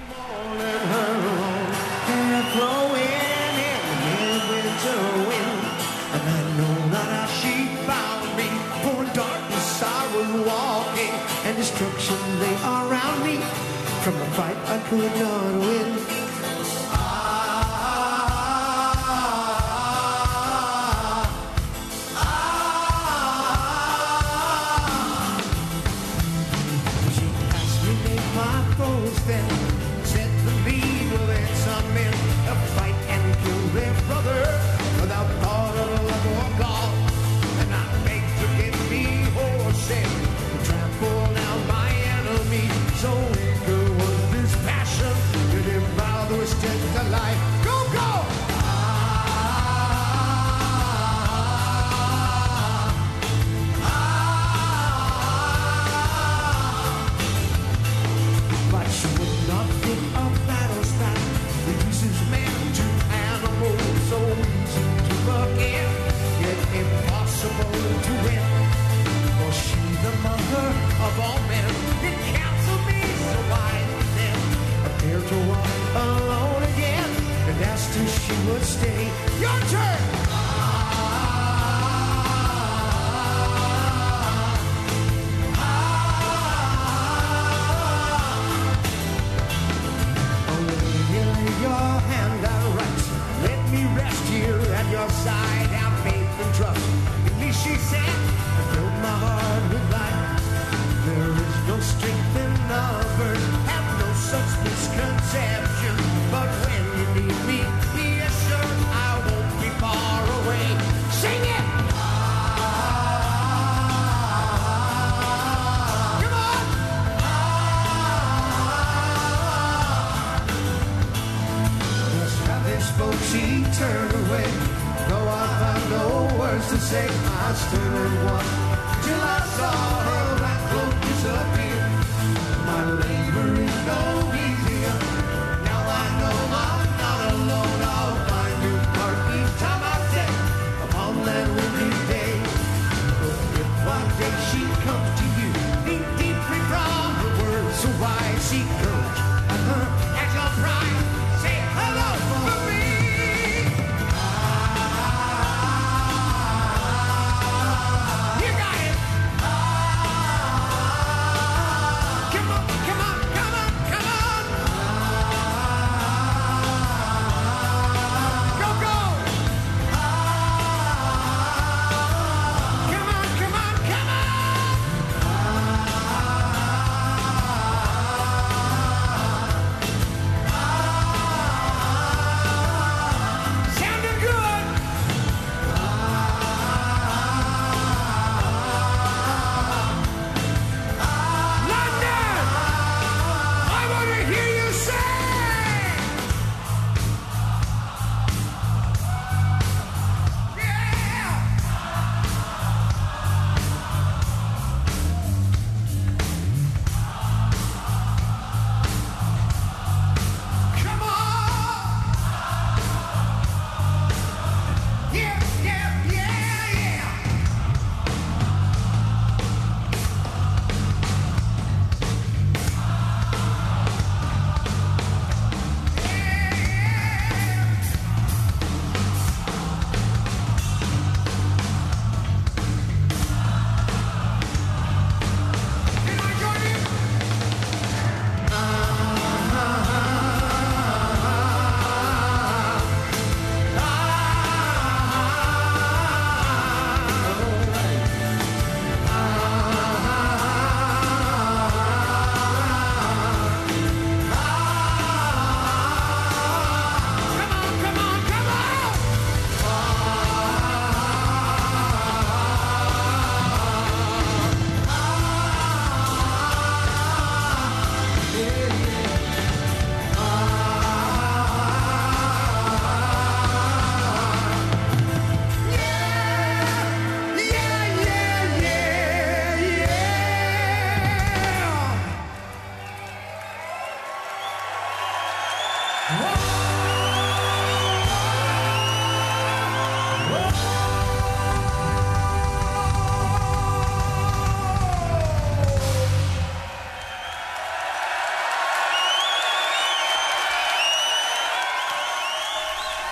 And destruction lay around me from a fight I could not win. She asked me name my foes then, said to me, well, there's some men a fight and kill their brother without thought of love or God. And I begged to give me horses, trample down my enemy. So eager was this passion that if I was dead to life, go, go! But she would not think of battles that reduces man to animals. So easy to forget, yet impossible to win. For she, the mother of all men, did counsel me so I then appeared to walk alone again and asked if she would stay. Your turn! Your hand out right. Let me rest here at your side. Have faith and trust. At least she said, I filled my heart with light. There is no strength in numbers, have no such misconception. But when you need me, be assured I won't be far away. Sing it! Come on! Just how they spoke, she turned away. Though I found no words to say, I stood and watched till I saw her black cloak disappear. My labor is no easier. Now I know I'm not alone. I'll find you part each time I step upon that windy day. But if one day she comes to you, think deeply from her words, so why seek courage and her actual pride? Say hello for me. You got it.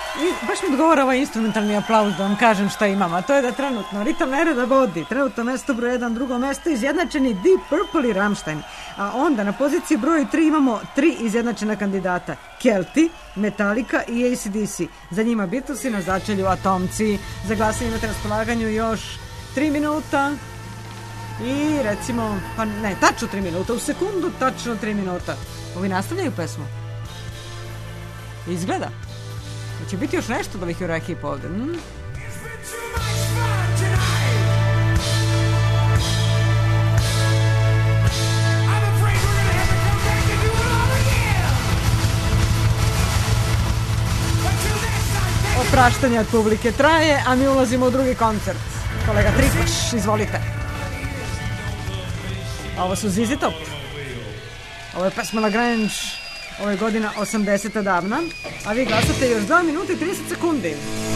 I baš mi odgovara ovaj instrumentalni aplauz da vam kažem šta imam, a to je da trenutno Ritam nereda vodi, trenutno mesto broj 1, drugo mesto izjednačeni Deep Purple i Rammstein, a onda na poziciji broj 3 imamo 3 izjednačena kandidata, Kelti, Metallica i AC/DC, za njima Beatlesi, na začelju Atomci. Za glasanje imate na raspolaganju još 3 minuta i recimo, pa ne, tačno 3 minuta, u sekundu tačno 3 minuta. Ovi nastavljaju pesmu? Izgleda. Će biti još nešto da bih joj rekao ovde. Opraštanje od publike traje, a mi ulazimo u drugi koncert. Kolega Trikoš, izvolite. Ovo su ZZ Top. Ovo je pesma Lagrange. Ovo je godina 80. davna, a vi glasate još 2 minuta i 30 sekundi.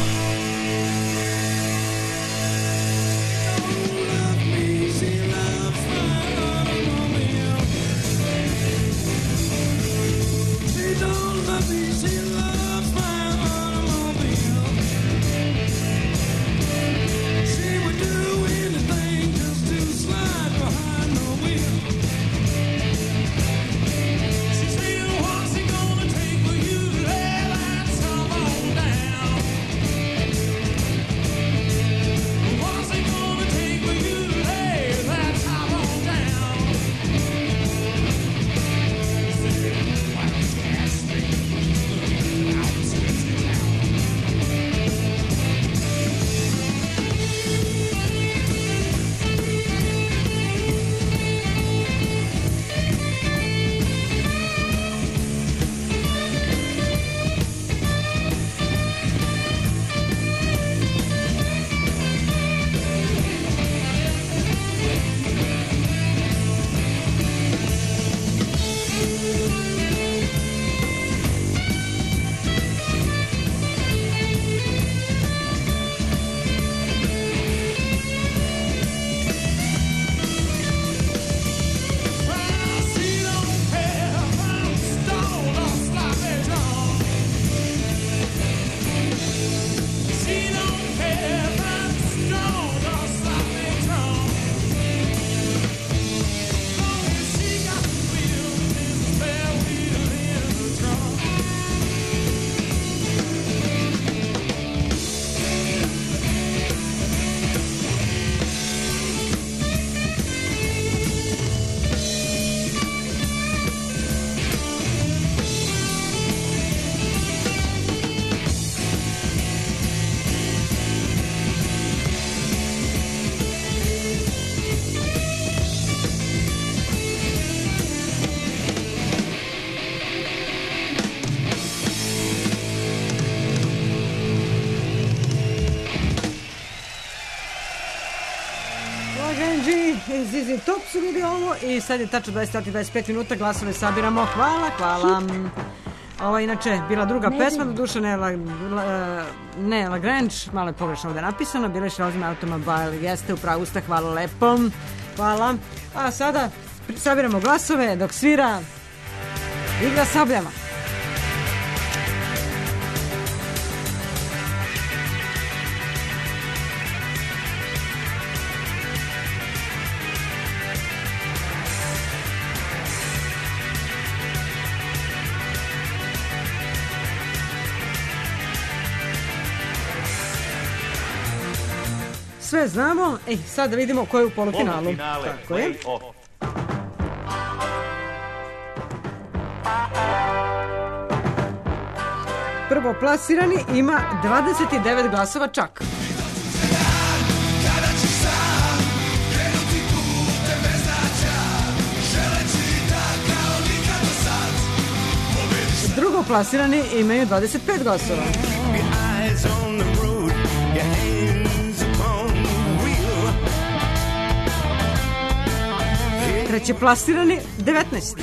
ZZ Top su bili ovo i sad je tačno 20 sati 25 minuta, glasove sabiramo. Hvala. Ovo je inače bila druga pesma, doduše ne Lagrange, malo je pogrešno ovde napisano, bila je Shrouding Automobile, jeste, u pravu ste, hvala lepo. Hvala. A sada sabiramo glasove dok svira Igra sabljama. Sve znamo, sad da vidimo ko je u polufinalu. Tako je. Prvo plasirani ima 29 glasova čak. Drugo plasirani imaju 25 glasova. Treće plasirani 19.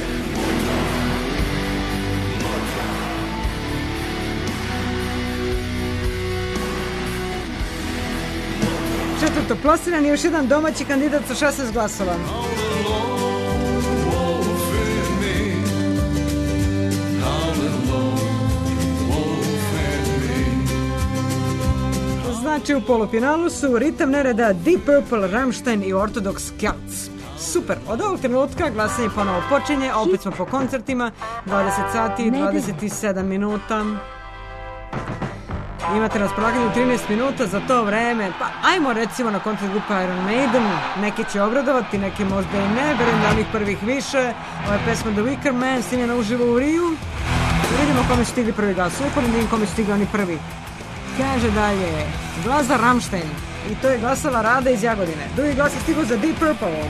Četvrto plasirani još jedan domaći kandidat sa 16 glasova. Znači u polufinalu su Ritam nereda, Deep Purple, Rammstein i Orthodox Celts. Super, od ovog trenutka glasanje ponovo počinje, opet smo po koncertima, 20 sati i 27 minuta. Imate na raspolaganju 13 minuta za to vreme, pa ajmo recimo na koncert grupa Iron Maiden, neki će obradovati, neki možda i ne, verujem da onih prvih više. Ova je pesma The Wicker Man, snimljena uživo u Riju. Vidimo kome su stigli prvi glas, uporno vidim kome su stigli oni prvi. Kaže dalje, glas za Rammstein, i to je glasala Rada iz Jagodine. Drugi glas je stigao za Deep Purple.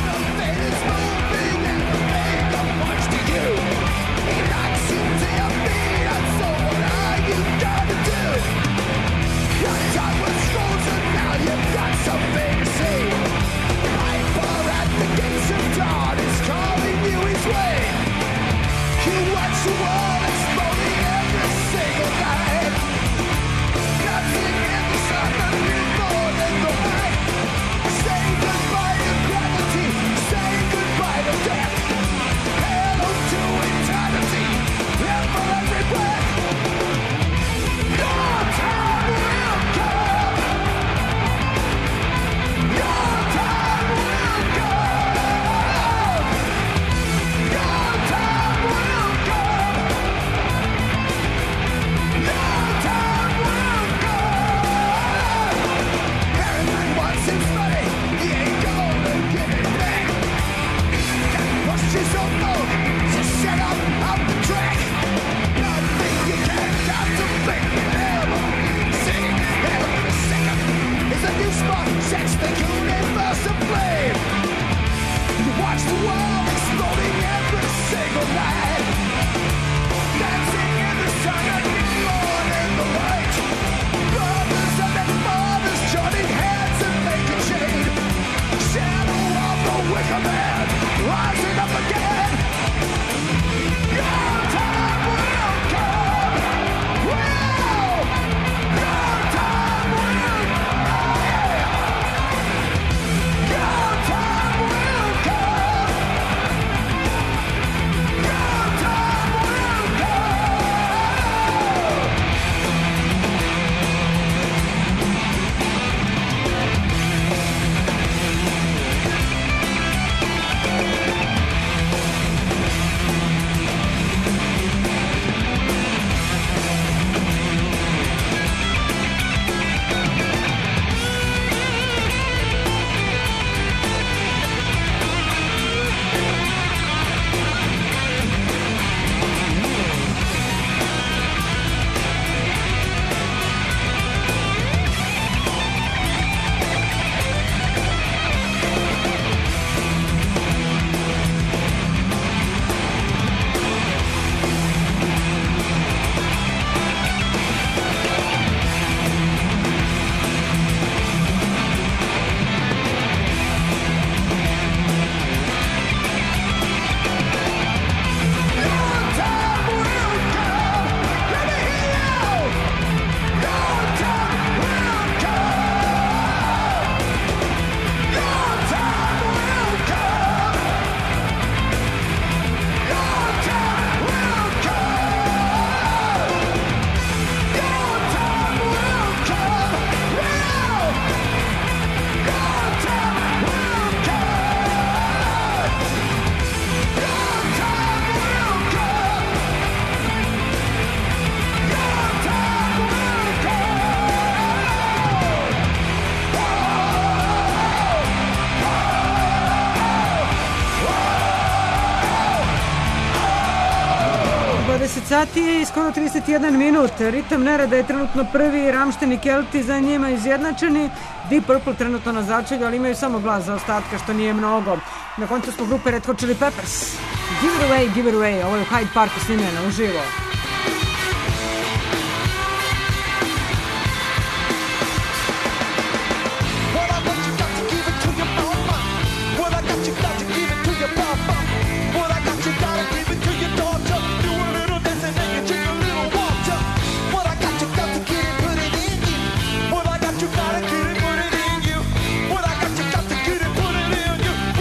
Sati je skoro 31 minut. Ritam nereda je trenutno prvi, Rammstein i Kelti za njima izjednačeni. Deep Purple trenutno na začelju, ali imaju samo glas za ostatka, što nije mnogo. Na koncu smo grupe Red Hot Chili Peppers. Give it away, give it away. Ovo je u Hyde Parku snimljeno uživo.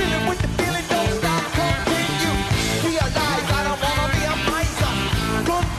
Realize I don't wanna be a miser.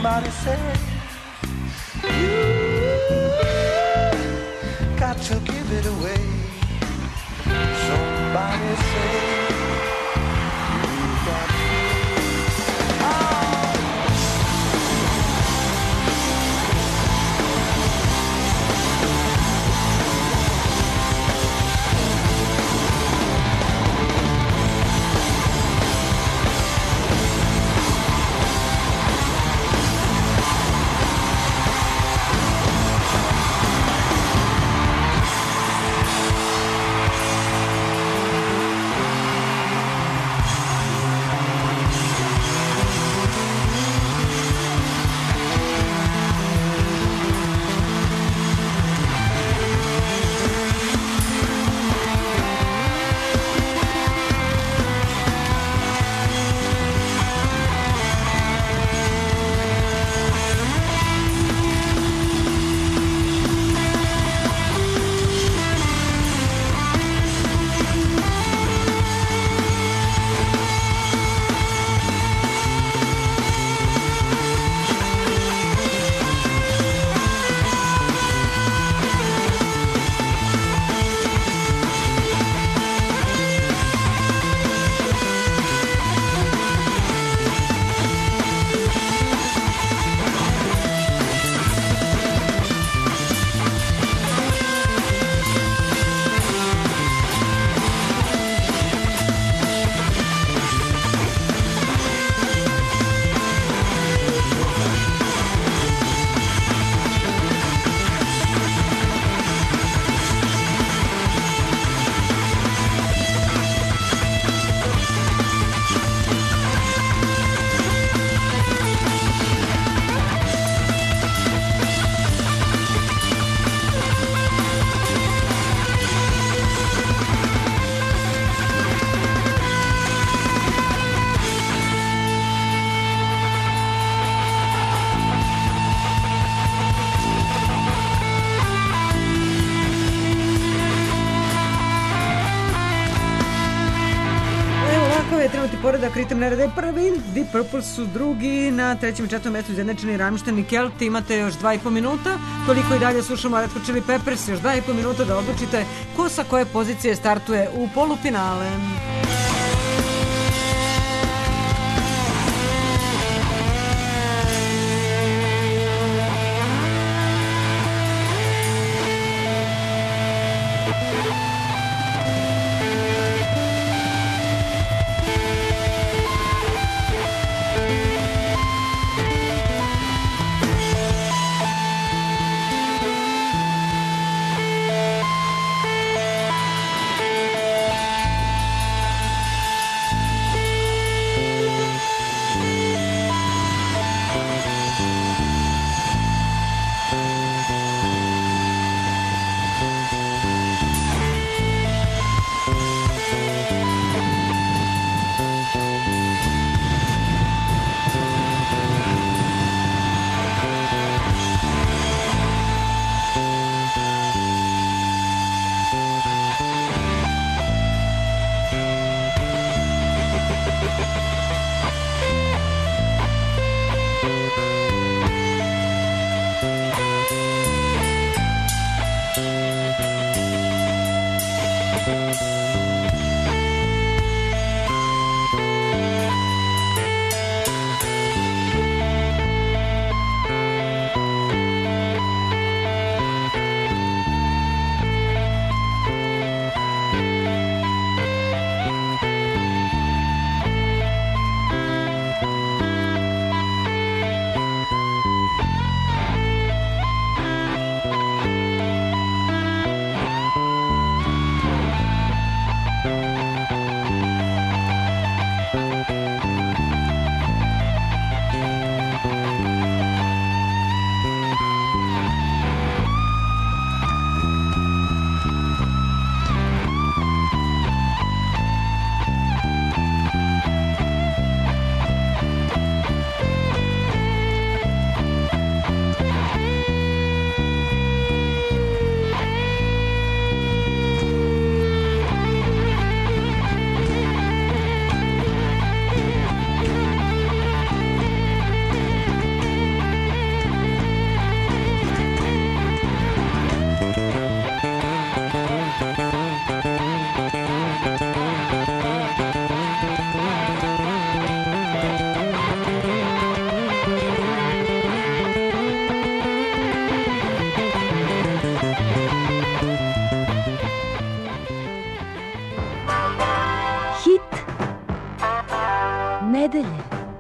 Somebody say you got to give it away. Somebody say you got to. Trenutni poredak, ritam nereda je prvi, Deep Purple su drugi, na trećem i četvrtom mestu izjednačeni Rammstein i Kelti, imate još 2,5 minuta, toliko i dalje slušamo Red Hot Chili Peppers, još 2,5 minuta da odlučite ko sa koje pozicije startuje u polufinale. nedelje.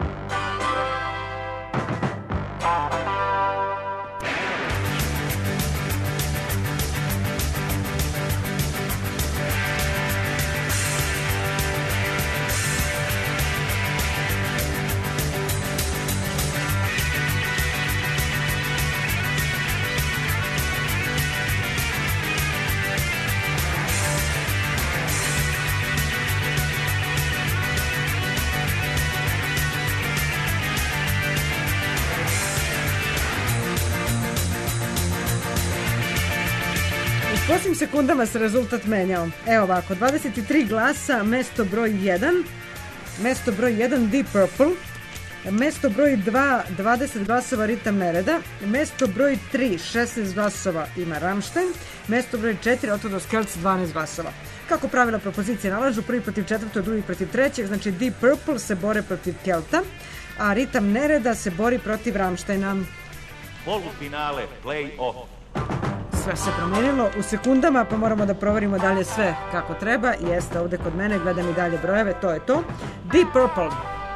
Posljednjim sekundama se rezultat menjao. Evo ovako, 23 glasa, mesto broj 1, mesto broj 1 Deep Purple, mesto broj 2, 20 glasova Ritam Nereda, mesto broj 3, 16 glasova ima Rammstein, mesto broj 4, Otto Skelc, 12 glasova. Kako pravila propozicije nalažu, prvi protiv četvrtog, drugi protiv trećeg, znači Deep Purple se bore protiv Kelta, a Ritam Nereda se bori protiv Rammsteina. Polufinale, play-off. Sve se promijenilo u sekundama, pa moramo da proverimo dalje sve kako treba. Jeste ovdje kod mene, gledam i dalje brojeve, to je to. Deep Purple.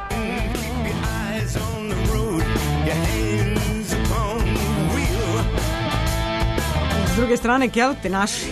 S druge strane Kelti, naši.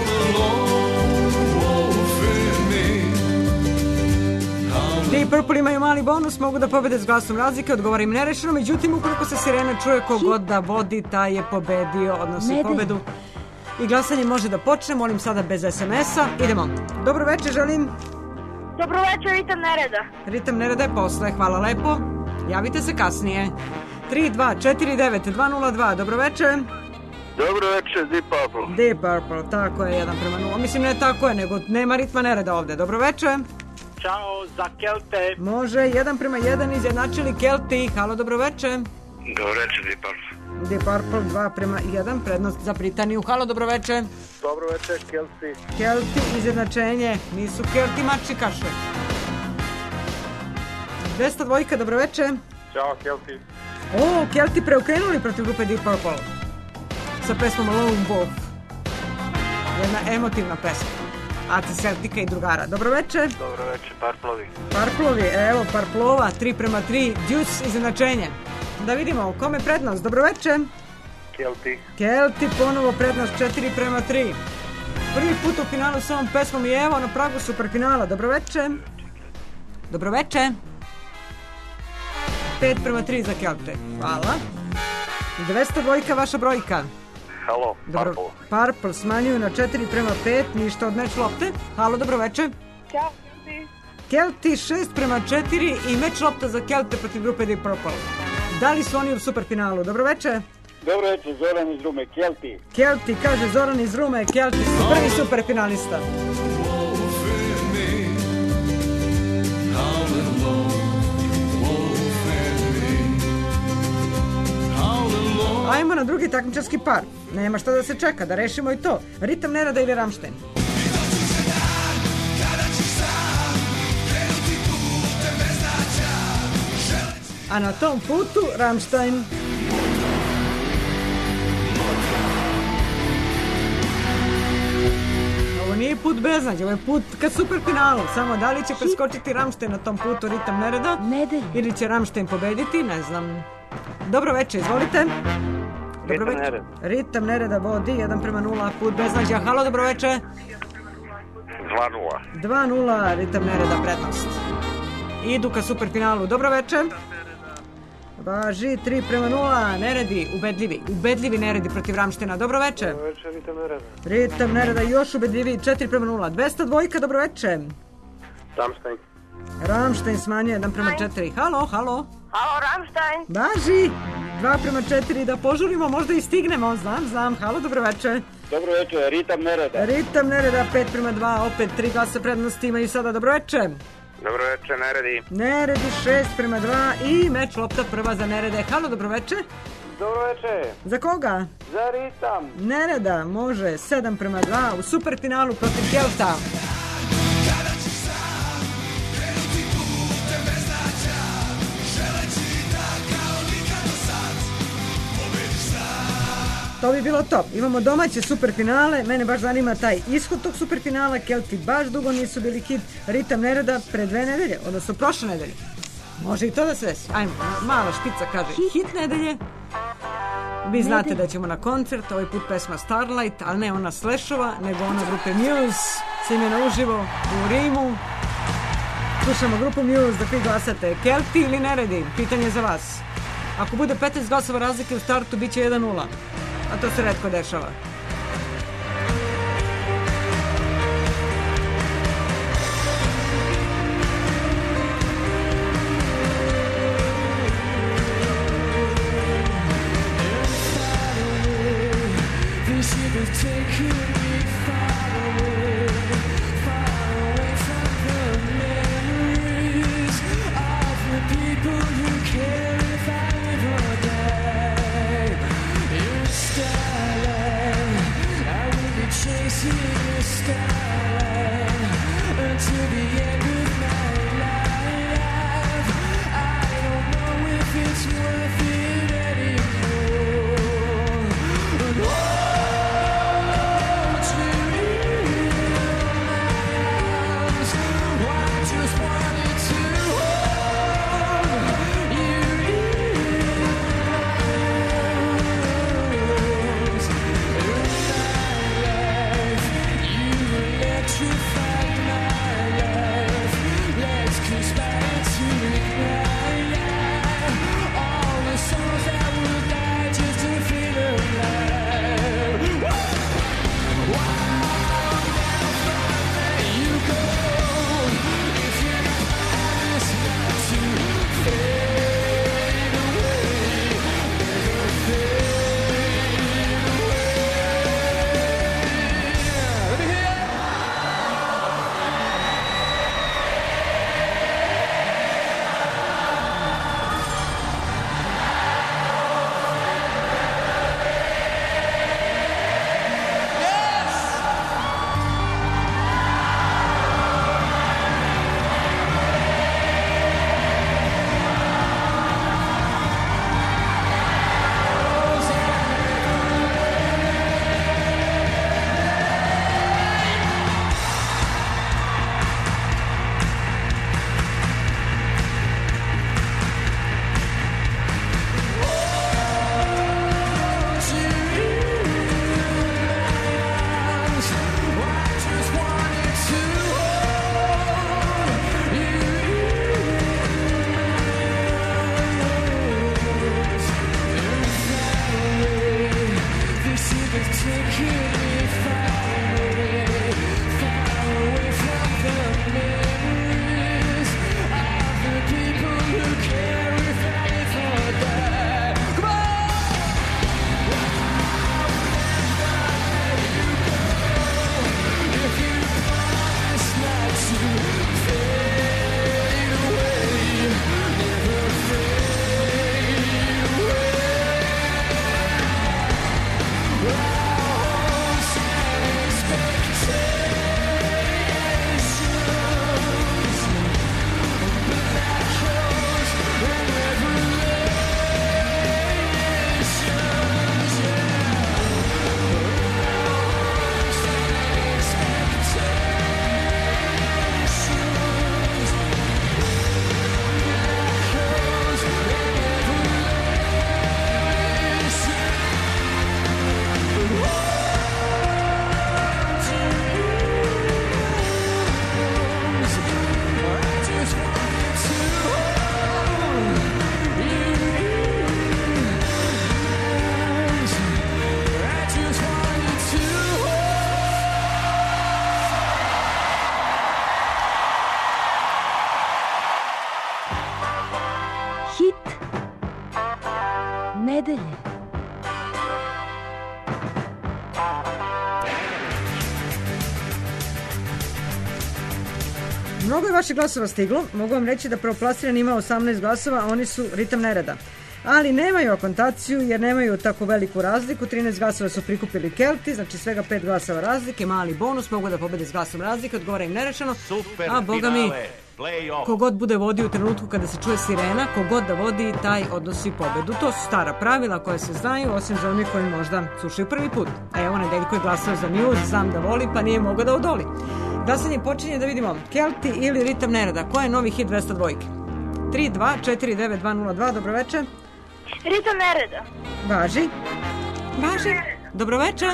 Deep Purple imaju mali bonus, mogu da pobede s glasom razlike, odgovara im nerešeno, međutim ukoliko se sirena čuje kogod da vodi, taj je pobedio, odnosi pobedu. I glasanje može da počne, molim sada bez SMS-a. Idemo. Dobro večer, želim. Dobro večer, Ritam Nereda. Ritam Nereda je posle, hvala lepo. Javite se kasnije. 3249-202, dobro večer. Dobro večer, Deep Purple. Deep Purple, tako je, 1:0. Mislim, ne tako je, nego nema Ritma Nereda ovde. Dobro večer. Ćao, za Kelte. Može, 1:1 izjednačili Kelti. Halo, dobro večer. Dobro večer, Deep Purple. Deep Purple 2:1, prednost za Britaniju. Halo, dobro večer. Dobro večer, Kelti. Kelti, izjednačenje. Nisu Kelti mači kaše. 202, dobro večer. Ćao, Kelti. O, Kelti preokrenuli protiv grupe Deep Purple. Sa pesmom Lone Wolf. Jedna emotivna pesma. Aca Celtica i drugara. Dobro večer. Dobro večer, Parplovi. Parplovi, evo Parplova, 3:3, Deuce izjednačenje. Da vidimo, kome prednost? Dobro večer. Kelti. Kelti, ponovo prednost 4:3. Prvi put u finalu s ovom pesmom i evo na pragu superfinala. Dobro večer. Dobro večer. 5:3 za Kelte. Hvala. 202, vaša brojka. Halo, Dobro, Purple smanjuju na 4:5, ništa od meč lopte. Halo, dobro večer. Ćao, Kelti. Kelti 6:4 i meč lopta za Kelte protiv grupe Deep Purple. Da li su oni u superfinalu? Dobro večer. Dobro večer, Zoran iz Rume, Kelti. Kelti, kaže Zoran iz Rume, Kelti su prvi superfinalista. Ajmo na drugi takmičarski par. Nema šta da se čeka, da rešimo i to. Ritam Nereda ili Rammstein? A na tom putu Rammstein. Ovo nije put beznađe, ovo je put ka superfinalu. Samo da li će preskočiti Rammstein na tom putu Ritam Nereda ili će Rammstein pobediti, ne znam. Dobro večer, izvolite. Dobro večer. Ritam Nereda vodi 1:0, put beznađa. Halo, dobro večer. 2:0. 2:0, Ritam Nereda prednost. Idu ka superfinalu. Dobro večer. Važi 3:0, Neredi, ubedljivi Neredi protiv Rammsteina. Dobro večer. Dobro večer, Ritam Nereda. Ritam Nereda još ubedljiviji, 4:0. 202, dobro večer. Rammstein. Rammstein smanjuje 1:4. Halo. Halo, Rammstein. Važi 2:4, da požurimo, možda i stignemo. Znam. Halo, dobro večer. Dobro večer, Ritam Nereda. Ritam Nereda 5:2, opet 3 glasa prednosti imaju sada. Dobro večer. Dobro večer, Neredi. Neredi 6:2 i meč lopta prva za Nerede. Halo, dobro večer. Dobro večer. Za koga? Za Ritam. Nereda može 7:2 u superfinalu protiv Kelta. To bi bilo to. Imamo domaće superfinale, mene baš zanima taj ishod tog superfinala. Kelti baš dugo nisu bili hit. Ritam Nereda pre 2 nedelje, odnosno prošle nedelje. Može i to da se desi. Ajmo, mala špica kaže hit nedelje. Vi znate da ćemo na koncert, ovaj put pesma Starlight, ali ne ona Slashova, nego ona grupe Muse, snimljena uživo u Rimu. Slušamo grupu Muse, da vi glasate Kelti ili Neredi, pitanje za vas. Ako bude 15 glasova razlike u startu, bit će 1-0, a to se retko dešava. nedelje. Mnogo je vaših glasova stiglo. Mogu vam reći da Prvoplasiran ima 18 glasova, a oni su Ritam nereda. Ali nemaju akontaciju jer nemaju tako veliku razliku. 13 glasova su prikupili Kelti, znači svega 5 glasova razlike, mali bonus, mogu da pobede s glasom razlike, odgovara im nerešeno. Super a boga mi, kogod bude vodio u trenutku kada se čuje sirena, kogod da vodi, taj odnosi pobedu. To su stara pravila koje se znaju, osim za onih koji možda slušaju prvi put. A evo Nedeljko je glasao za Muse, znam da voli, pa nije mogao da odoli. Glasanje počinje, da vidimo, Kelti ili Ritam nereda. Ko je novi hit 202? 232-49202. Dobroveče. Ritam nereda. Važi. Dobroveče.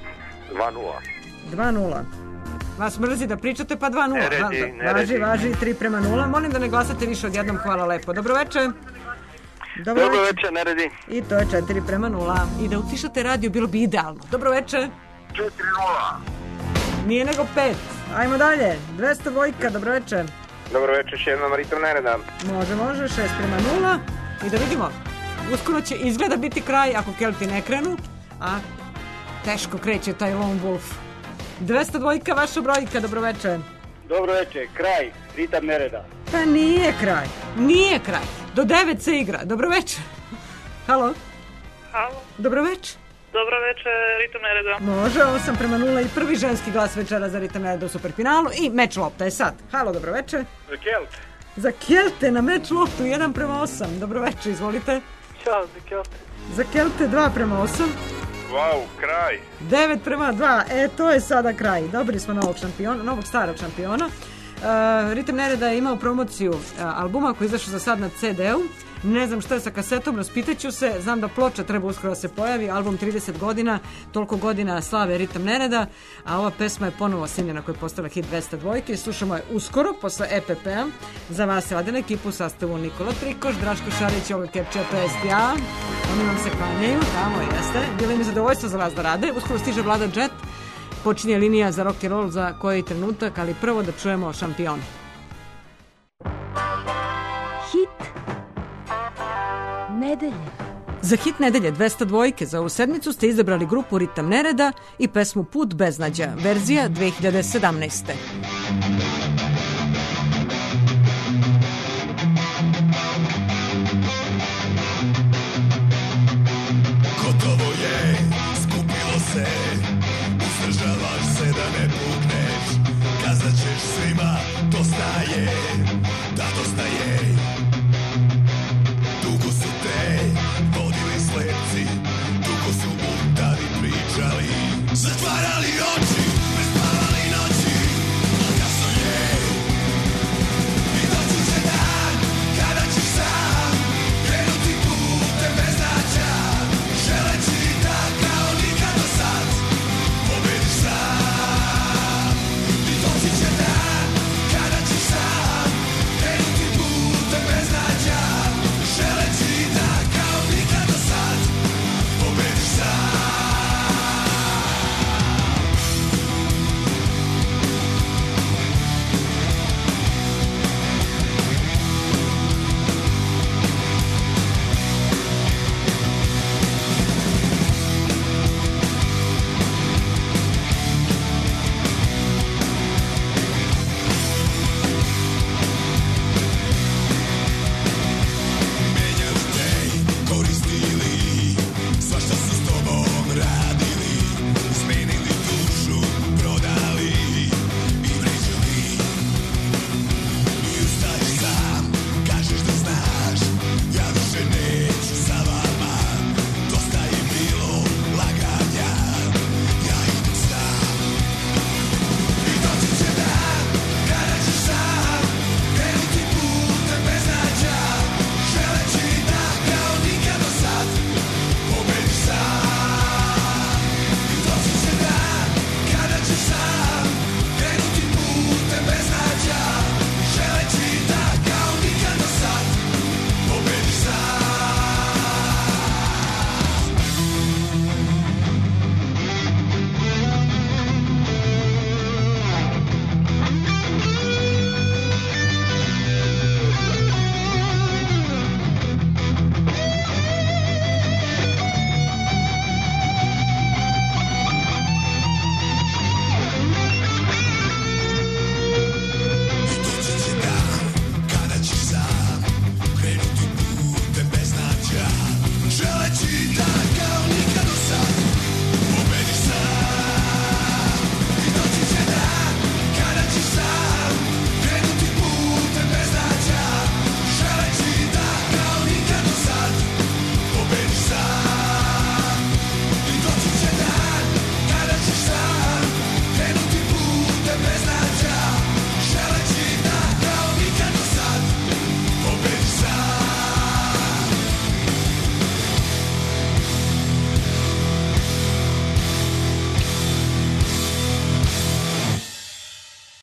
2-0. Vas mrzi da pričate, pa 2-0. Važi, 3-0. Molim da ne glasate više od jednom, hvala lepo. Dobroveče. Dobroveče, neredi. I to je 4-0. I da utišate radio, bilo bi idealno. Dobroveče. 4-0. Nije nego 5. Ajmo dalje. 202, dobroveče. Dobroveče, još jednom ritam nereda. Može, 6-0. I da vidimo. Uskoro će izgleda biti kraj ako Kelti ne krenu, a teško kreće taj Lone Wolf. 202, vaša brojka, dobroveče. Dobroveče, kraj, ritam nereda. Pa nije kraj. Do 9 se igra. Dobroveče. Halo. Dobroveče. Dobroveče, ritam nereda. Može, 8-0 i prvi ženski glas večera za ritam nereda u superfinalu i meč lopta je sad. Halo, dobroveče. Za Kelte na meč loptu 1-8. Dobroveče, izvolite. Ćao, za Kelte. Za Kelte 2-8. Wow, kraj. 9-2. To je sada kraj. Dobili smo novog starog šampiona. Ritam nereda je imao promociju albuma koji je izašao za sad na CD-u. Ne znam šta je sa kasetom, raspitaću se. Znam da ploča treba uskoro da se pojavi. Album 30 godina, toliko godina slave Ritam nereda. A ova pesma je ponovo snimljena koja je postala hit 202. Slušamo je uskoro, posle EPP-a. Za vas radim ekipu u sastavu Nikola Trikoš, Draško Šarić, Olga Kepča, to jest ja. Oni vam se klanjaju, tamo jeste. Bilo im je zadovoljstvo za vas da rade. Uskoro stiže Vlada Jet. Počinje linija za rock and roll za koji trenutak, ali prvo da čujemo šampion. Hit nedelje. Za hit nedelje 202 za ovu sedmicu ste izabrali grupu Ritam nereda i pesmu Put beznađa, verzija 2017.